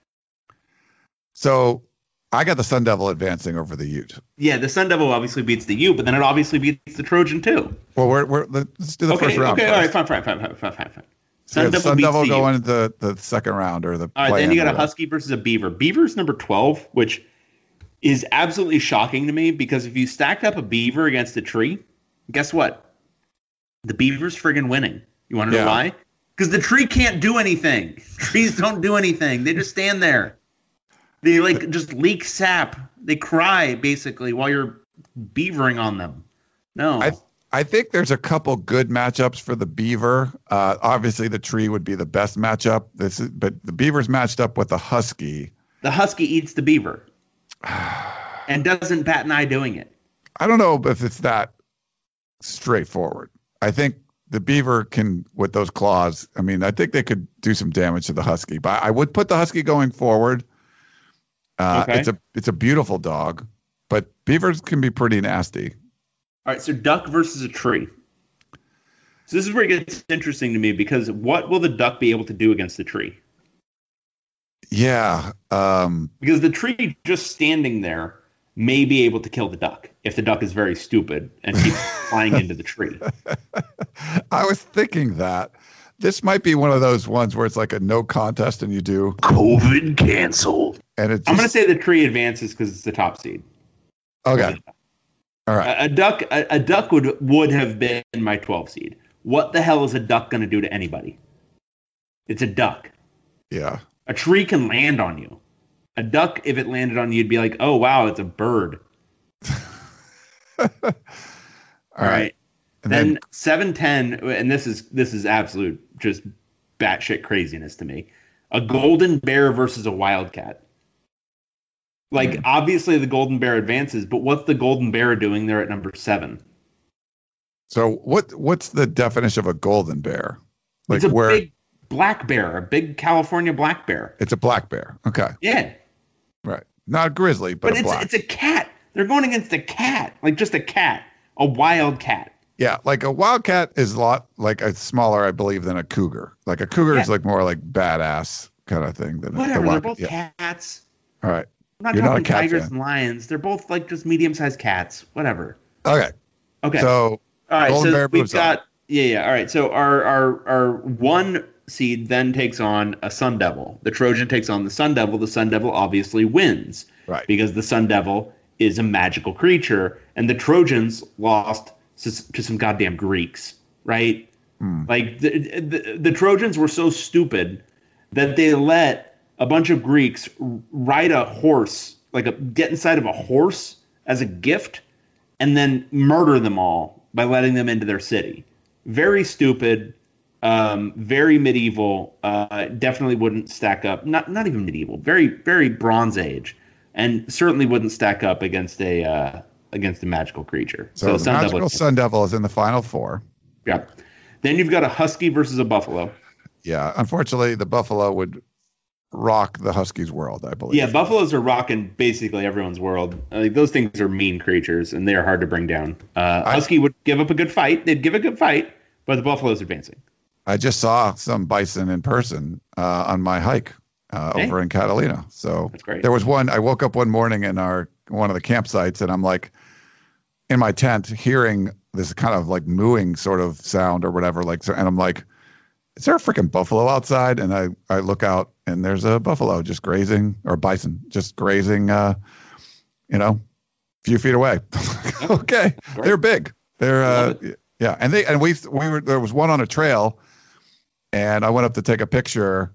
Speaker 3: So I got the Sun Devil advancing over the Ute.
Speaker 4: Yeah, the Sun Devil obviously beats the Ute, but then it obviously beats the Trojan too.
Speaker 3: Well, we're, we're let's do the
Speaker 4: okay,
Speaker 3: first round.
Speaker 4: Okay,
Speaker 3: first.
Speaker 4: all right, fine, fine, fine, fine, fine, fine. fine.
Speaker 3: So
Speaker 4: Sun
Speaker 3: the
Speaker 4: Devil
Speaker 3: Sun
Speaker 4: beats
Speaker 3: Devil
Speaker 4: the
Speaker 3: going
Speaker 4: Ute.
Speaker 3: into the, the second round or the.
Speaker 4: All right, then
Speaker 3: play-in
Speaker 4: you got a
Speaker 3: or whatever.
Speaker 4: Husky versus a Beaver. Beaver's number twelve, which is absolutely shocking to me because if you stacked up a Beaver against a tree, guess what? The Beaver's friggin' winning. You want to know
Speaker 3: Yeah.
Speaker 4: why? Because the tree can't do anything. Trees don't do anything. They just stand there. They like just leak sap. They cry basically while you're beavering on them. No.
Speaker 3: I I think there's a couple good matchups for the Beaver. Uh, obviously, the Tree would be the best matchup. This is, but the Beaver's matched up with the Husky.
Speaker 4: The Husky eats the Beaver and doesn't bat an eye doing it.
Speaker 3: I don't know if it's that straightforward. I think the Beaver can, with those claws, I mean, I think they could do some damage to the Husky. But I would put the Husky going forward. Uh,
Speaker 4: Okay.
Speaker 3: It's a it's a beautiful dog, but Beavers can be pretty nasty.
Speaker 4: All right, so duck versus a tree. So this is where it gets interesting to me because what will the duck be able to do against the tree?
Speaker 3: Yeah. Um,
Speaker 4: Because the tree just standing there may be able to kill the duck if the duck is very stupid and keeps flying into the tree.
Speaker 3: I was thinking that this might be one of those ones where it's like a no contest and you do
Speaker 4: COVID canceled.
Speaker 3: and it.
Speaker 4: I'm going to
Speaker 3: just-
Speaker 4: say the tree advances because it's the top seed.
Speaker 3: okay. All right.
Speaker 4: A, a duck, a, a duck would would have been my twelve seed. What the hell is a duck going to do to anybody? It's a duck.
Speaker 3: Yeah.
Speaker 4: A tree can land on you. A duck, if it landed on you, you'd be like, "Oh wow, it's a bird."
Speaker 3: All right. And
Speaker 4: Then
Speaker 3: then,
Speaker 4: seven ten, and this is this is absolute just batshit craziness to me. A golden bear versus a wildcat. Like
Speaker 3: Hmm.
Speaker 4: obviously the golden bear advances, but what's the golden bear doing there at number seven?
Speaker 3: so what what's the definition of a golden bear? Like
Speaker 4: it's a
Speaker 3: where
Speaker 4: big black bear, a big California black bear.
Speaker 3: it's a black bear. Okay.
Speaker 4: Yeah,
Speaker 3: Right. Not a grizzly, but,
Speaker 4: but
Speaker 3: a
Speaker 4: it's
Speaker 3: black.
Speaker 4: it's a cat. They're going against a cat, like just a cat, a wild cat.
Speaker 3: Yeah, like a wildcat is a lot like a smaller, I believe, than a cougar. Like a cougar is
Speaker 4: Yeah.
Speaker 3: like more like badass kind of thing than
Speaker 4: Whatever,
Speaker 3: a
Speaker 4: they're
Speaker 3: wildcat.
Speaker 4: both
Speaker 3: Yeah.
Speaker 4: cats.
Speaker 3: All right.
Speaker 4: I'm not
Speaker 3: You're not a
Speaker 4: talking
Speaker 3: cat
Speaker 4: tigers
Speaker 3: fan.
Speaker 4: and lions. They're both like just medium-sized cats. Whatever.
Speaker 3: Okay.
Speaker 4: Okay.
Speaker 3: So
Speaker 4: all right.
Speaker 3: Golden
Speaker 4: So
Speaker 3: Bear
Speaker 4: we've
Speaker 3: moves on.
Speaker 4: got yeah, yeah. All right. So our our our one seed then takes on a Sun Devil. The Trojan takes on the Sun Devil. The Sun Devil obviously wins
Speaker 3: right.
Speaker 4: because the Sun Devil is a magical creature, and the Trojans lost to, to some goddamn Greeks, right?
Speaker 3: Hmm.
Speaker 4: Like the, the the Trojans were so stupid that they let a bunch of Greeks ride a horse, like a get inside of a horse as a gift, and then murder them all by letting them into their city. Very stupid, um, very medieval. Uh, definitely wouldn't stack up. Not not even medieval. Very very Bronze Age, and certainly wouldn't stack up against a uh, against a magical creature.
Speaker 3: So, the
Speaker 4: Sun Devil-
Speaker 3: magical Sun Devil is in the final four.
Speaker 4: Yeah. Then you've got a husky versus a buffalo.
Speaker 3: Yeah. Unfortunately, the buffalo would rock the Huskies' world, I believe.
Speaker 4: Yeah, buffaloes are rocking basically everyone's world. Like those things are mean creatures, and they are hard to bring down. Uh,
Speaker 3: I-
Speaker 4: husky would give up a good fight. They'd give a good fight, but the buffalo's advancing.
Speaker 3: I just saw some bison in person uh, on my hike uh,
Speaker 4: Hey.
Speaker 3: over in Catalina. So
Speaker 4: That's great.
Speaker 3: there was one. I woke up one morning in our one of the campsites, and I'm like in my tent hearing this kind of like mooing sort of sound or whatever. Like, so, and I'm like, is there a freaking buffalo outside? And I, I look out and there's a buffalo just grazing, or bison just grazing, uh, you know, a few feet away. Okay.
Speaker 4: Great.
Speaker 3: They're big. They're, uh,
Speaker 4: Love
Speaker 3: yeah. And they, and we, we were, there was one on a trail and I went up to take a picture.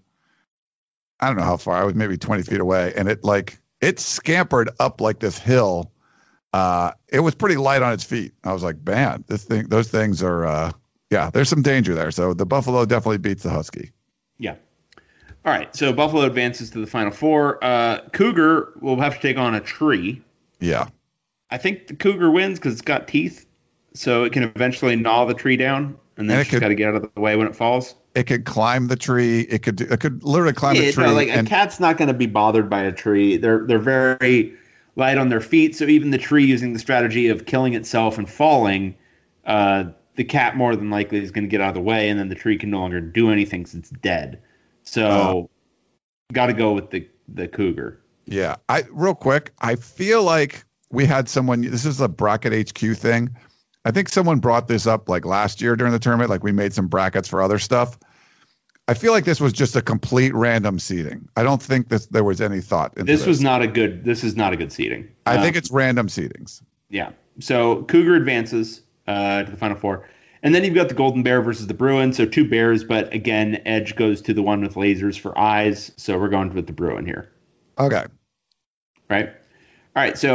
Speaker 3: I don't know how far. I was maybe twenty feet away, and it like, it scampered up like this hill. Uh, it was pretty light on its feet. I was like, man, this thing, those things are, uh, yeah, there's some danger there. So the buffalo definitely beats the husky.
Speaker 4: Yeah. All right. So buffalo advances to the final four. Uh, cougar will have to take on a tree.
Speaker 3: Yeah.
Speaker 4: I think the cougar wins because it's got teeth, so it can eventually gnaw the tree down, and then
Speaker 3: And it
Speaker 4: it's
Speaker 3: could-
Speaker 4: got to get out of the way when it falls.
Speaker 3: It could climb the tree. It could, do- it could literally climb
Speaker 4: Yeah,
Speaker 3: the tree.
Speaker 4: no, like
Speaker 3: and
Speaker 4: a cat's not going to be bothered by a tree. They're they're very light on their feet, so even the tree using the strategy of killing itself and falling, uh, the cat more than likely is going to get out of the way, and then the tree can no longer do anything since it's dead. So,
Speaker 3: Oh.
Speaker 4: got to go with the the cougar.
Speaker 3: yeah. I real quick, I feel like we had someone, this is a bracket H Q thing. I think someone brought this up like last year during the tournament. Like we made some brackets for other stuff. I feel like this was just a complete random seeding. I don't think this there was any thought into
Speaker 4: This
Speaker 3: this.
Speaker 4: was not a good. This is not a good seeding.
Speaker 3: I
Speaker 4: Uh,
Speaker 3: think it's random seedings.
Speaker 4: Yeah. So Cougar advances uh, to the final four. And then you've got the Golden Bear versus the Bruin. So two bears, but again, edge goes to the one with lasers for eyes. So we're going with the Bruin here.
Speaker 3: Okay.
Speaker 4: Right? All right. So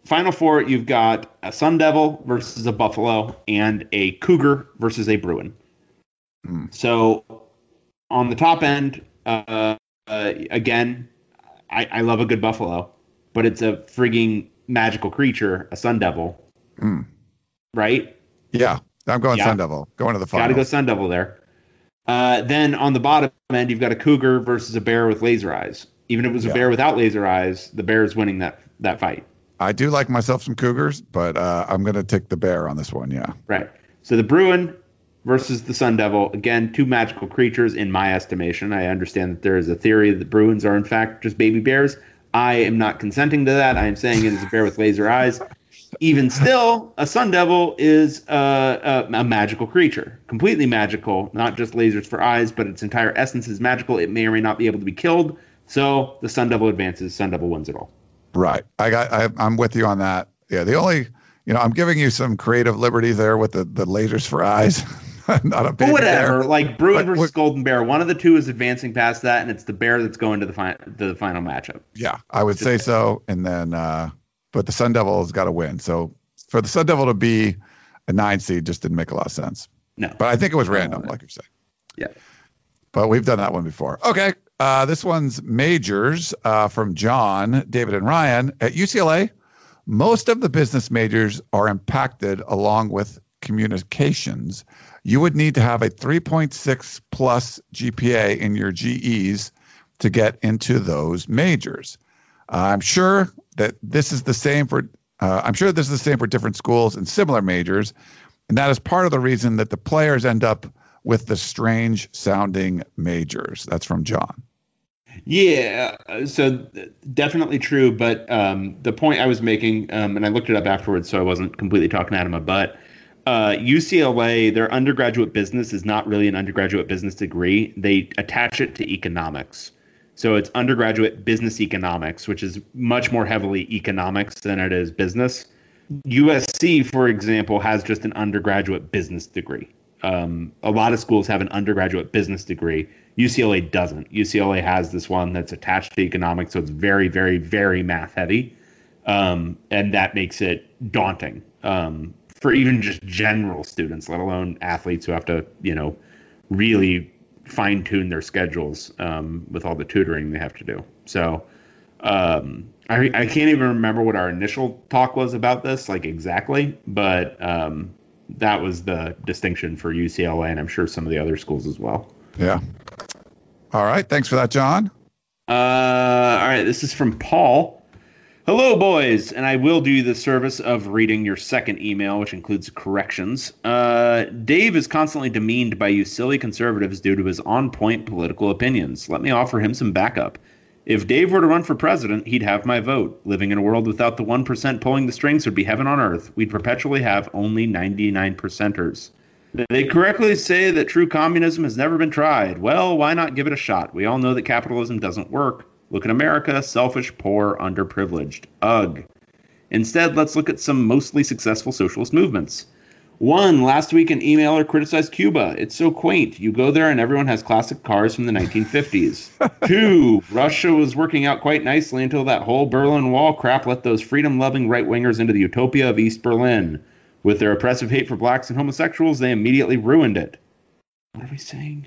Speaker 4: Final four, you've got a Sun Devil versus a Buffalo and a Cougar versus a Bruin.
Speaker 3: Mm.
Speaker 4: So on the top end, uh, uh, again, I, I love a good Buffalo, but it's a frigging magical creature, a Sun Devil,
Speaker 3: Mm.
Speaker 4: right?
Speaker 3: Yeah, I'm going
Speaker 4: Yeah.
Speaker 3: Sun Devil. Going to the final.
Speaker 4: Got to go Sun Devil there. Uh, then on the bottom end, you've got a Cougar versus a Bear with laser eyes. Even if it was
Speaker 3: Yeah.
Speaker 4: a Bear without laser eyes, the Bear is winning that that fight.
Speaker 3: I do like myself some Cougars, but uh, I'm going to take the Bear on this one. Yeah.
Speaker 4: Right. So the Bruin versus the Sun Devil. Again, two magical creatures in my estimation. I understand that there is a theory that Bruins are in fact just baby bears. I am not consenting to that. I am saying it is a bear with laser eyes. Even still, a Sun Devil is uh, a, a magical creature. Completely magical. Not just lasers for eyes, but its entire essence is magical. It may or may not be able to be killed. So the Sun Devil advances. Sun Devil wins it all.
Speaker 3: Right. I got. I, I'm with you on that. Yeah. The only, you know, I'm giving you some creative liberty there with the, the lasers for eyes. Not a baby
Speaker 4: But whatever.
Speaker 3: bear.
Speaker 4: Like Bruin
Speaker 3: But-
Speaker 4: versus Golden Bear. One of the two is advancing past that, and it's the bear that's going to the fi- to the final matchup.
Speaker 3: Yeah, I would say so. And then, uh, but the Sun Devil has got to win. So for the Sun Devil to be a nine seed just didn't make a lot of sense.
Speaker 4: No.
Speaker 3: But I think it was random, like you said.
Speaker 4: Yeah.
Speaker 3: But we've done that one before. Okay. Uh, this one's majors uh, from John, David, and Ryan. At U C L A, most of the business majors are impacted along with communications. You would need to have a three point six plus G P A in your G Es to get into those majors. Uh, I'm sure that this is the same for uh, I'm sure this is the same for different schools and similar majors, and that is part of the reason that the players end up with the strange sounding majors. That's from John.
Speaker 4: Yeah, uh, so th- definitely true. But um, the point I was making, um, and I looked it up afterwards, so I wasn't completely talking out of my butt. Uh, U C L A, their undergraduate business is not really an undergraduate business degree. They attach it to economics. So it's undergraduate business economics, which is much more heavily economics than it is business. U S C, for example, has just an undergraduate business degree. Um, a lot of schools have an undergraduate business degree. U C L A doesn't. U C L A has this one that's attached to economics, so it's very, very, very math heavy, um, and that makes it daunting um, for even just general students, let alone athletes who have to, you know, really fine tune their schedules um, with all the tutoring they have to do. So um, I, I can't even remember what our initial talk was about this, like exactly, but um, that was the distinction for U C L A, and I'm sure some of the other schools as well.
Speaker 3: Yeah. All right. Thanks for that, John.
Speaker 4: Uh, all right. This is from Paul. Hello, boys, and I will do you the service of reading your second email, which includes corrections. Uh, Dave is constantly demeaned by you silly conservatives due to his on-point political opinions. Let me offer him some backup. If Dave were to run for president, he'd have my vote. Living in a world without the one percent pulling the strings would be heaven on earth. We'd perpetually have only ninety-nine percenters. They correctly say that true communism has never been tried. Well, why not give it a shot? We all know that capitalism doesn't work. Look at America, selfish, poor, underprivileged. Ugh. Instead, let's look at some mostly successful socialist movements. One, last week an emailer criticized Cuba. It's so quaint. You go there and everyone has classic cars from the nineteen fifties. Two, Russia was working out quite nicely until that whole Berlin Wall crap let those freedom-loving right-wingers into the utopia of East Berlin. With their oppressive hate for blacks and homosexuals, they immediately ruined it. What are we saying?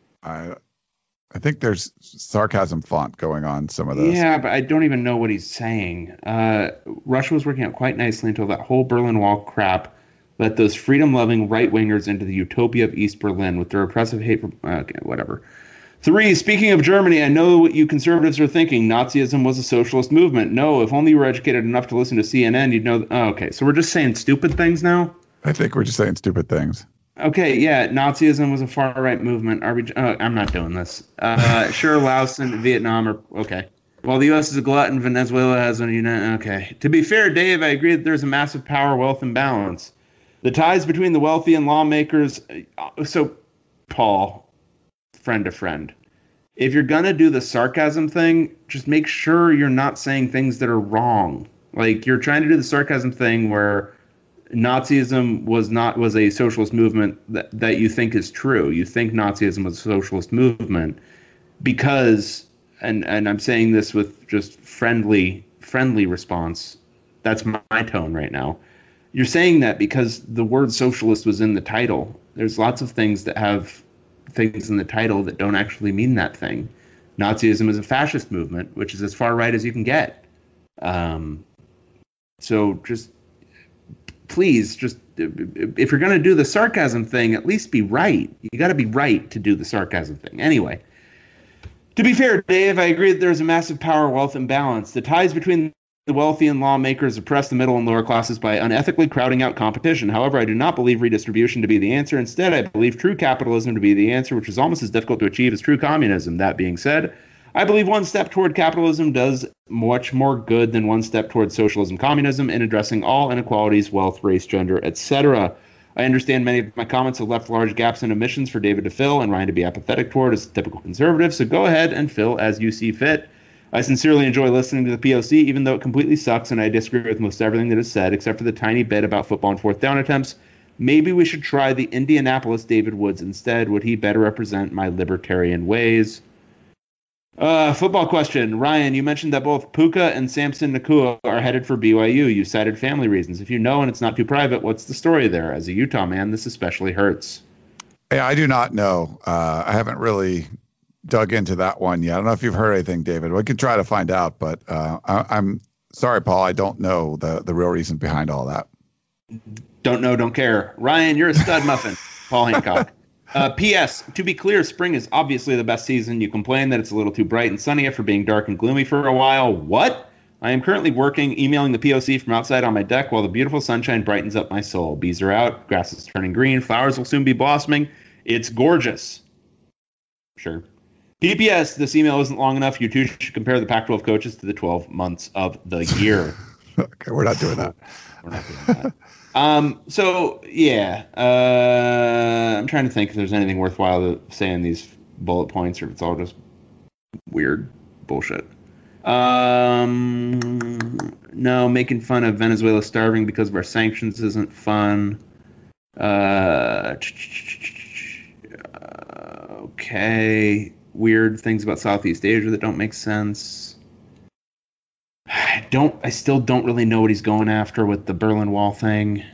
Speaker 3: I I think there's sarcasm font going on some of this.
Speaker 4: Yeah, but I don't even know what he's saying. Uh, Russia was working out quite nicely until that whole Berlin Wall crap let those freedom-loving right-wingers into the utopia of East Berlin with their oppressive hate for... Okay, whatever. Three, speaking of Germany, I know what you conservatives are thinking. Nazism was a socialist movement. No, if only you were educated enough to listen to C N N, you'd know... Oh, okay, so we're just saying stupid things now?
Speaker 3: I think we're just saying stupid things.
Speaker 4: Okay, yeah, Nazism was a far-right movement. Are we, uh, I'm not doing this. Uh, sure, Laos and Vietnam are... Okay. While the U S is a glutton, Venezuela has a... United, okay. To be fair, Dave, I agree that there's a massive power-wealth imbalance. The ties between the wealthy and lawmakers... So, Paul, friend to friend, if you're going to do the sarcasm thing, just make sure you're not saying things that are wrong. Like, you're trying to do the sarcasm thing where Nazism was not was a socialist movement that, that you think is true. You think Nazism was a socialist movement because, and, and I'm saying this with just friendly friendly response, That's my, my tone right now. You're saying that because the word socialist was in the title. There's lots of things that have things in the title that don't actually mean that thing. Nazism is a fascist movement, which is as far right as you can get. Um, so just please, just if you're going to do the sarcasm thing, at least be right. You got to be right to do the sarcasm thing. Anyway, to be fair, Dave, I agree that there's a massive power wealth imbalance. The ties between the wealthy and lawmakers oppress the middle and lower classes by unethically crowding out competition. However, I do not believe redistribution to be the answer. Instead, I believe true capitalism to be the answer, which is almost as difficult to achieve as true communism. That being said, I believe one step toward capitalism does much more good than one step toward socialism, communism, in addressing all inequalities, wealth, race, gender, et cetera. I understand many of my comments have left large gaps in omissions for David to fill and Ryan to be apathetic toward as a typical conservative, so go ahead and fill as you see fit. I sincerely enjoy listening to the P O C, even though it completely sucks and I disagree with most everything that is said, except for the tiny bit about football and fourth down attempts. Maybe we should try the Indianapolis David Woods instead. Would he better represent my libertarian ways? Uh, football question. Ryan, you mentioned that both Puka and Samson Nakua are headed for B Y U. You cited family reasons. If you know and it's not too private, what's the story there? As a Utah man, this especially hurts.
Speaker 3: Yeah, I do not know. Uh, I haven't really dug into that one yet. I don't know if you've heard anything, David. We can try to find out, but uh, I, I'm sorry, Paul. I don't know the, the real reason behind all that.
Speaker 4: Don't know, don't care. Ryan, you're a stud muffin. Paul Hancock. Uh, P S. To be clear, spring is obviously the best season. You complain that it's a little too bright and sunny after being dark and gloomy for a while. What? I am currently working, emailing the P O C from outside on my deck while the beautiful sunshine brightens up my soul. Bees are out. Grass is turning green. Flowers will soon be blossoming. It's gorgeous. Sure. P P S, this email isn't long enough. You two should compare the Pac twelve coaches to the twelve months of the year.
Speaker 3: Okay, we're not doing that.
Speaker 4: We're not doing that. um, so, yeah. Uh, I'm trying to think if there's anything worthwhile to say in these bullet points or if it's all just weird bullshit. Um, no, making fun of Venezuela starving because of our sanctions isn't fun. Uh, okay. Weird things about Southeast Asia that don't make sense. I don't. I still don't really know what he's going after with the Berlin Wall thing.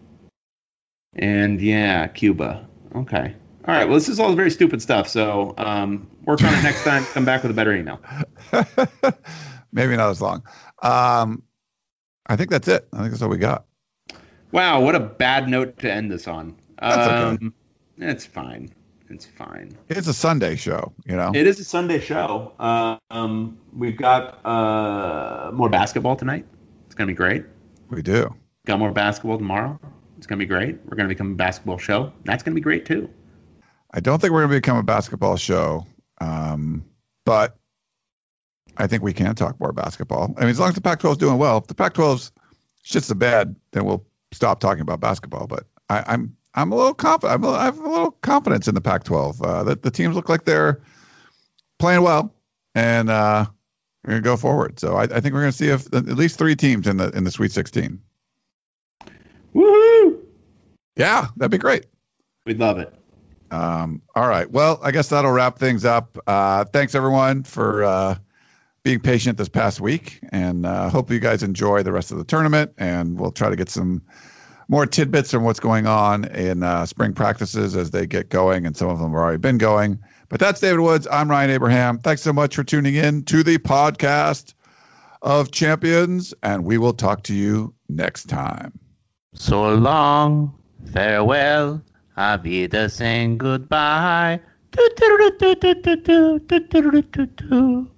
Speaker 4: And yeah, Cuba. Okay. All right. Well, this is all very stupid stuff. So um, work on it next time. Come back with a better email.
Speaker 3: Maybe not as long. Um, I think that's it. I think that's all we got. Wow,
Speaker 4: what a bad note to end this on.
Speaker 3: That's
Speaker 4: um,
Speaker 3: okay.
Speaker 4: It's fine. It's fine.
Speaker 3: It's a Sunday show, you know.
Speaker 4: It is a Sunday show. Uh, um, we've got uh, more basketball tonight. It's gonna be great.
Speaker 3: We do.
Speaker 4: Got more basketball tomorrow. It's gonna be great. We're gonna become a basketball show. That's gonna be great too.
Speaker 3: I don't think we're gonna become a basketball show, um, but I think we can talk more basketball. I mean, as long as the Pac twelve is doing well. If the Pac twelve's shits the bed, then we'll stop talking about basketball. But I, I'm. I'm a little confident. I have a little confidence in the Pac twelve. Uh, that the teams look like they're playing well, and uh, we're gonna go forward. So I, I think we're gonna see if, at least three teams in the in the Sweet sixteen.
Speaker 4: Woohoo!
Speaker 3: Yeah, that'd be great.
Speaker 4: We'd love it.
Speaker 3: Um, all right. Well, I guess that'll wrap things up. Uh, thanks everyone for uh, being patient this past week, and uh, hope you guys enjoy the rest of the tournament. And we'll try to get some more tidbits on what's going on in uh, spring practices as they get going, and some of them have already been going. But that's David Woods. I'm Ryan Abraham. Thanks so much for tuning in to the podcast of champions, and we will talk to you next time.
Speaker 7: So long, farewell, Auf Wiedersehen, goodbye. Do, do, do, do, do, do, do, do, do, do, do.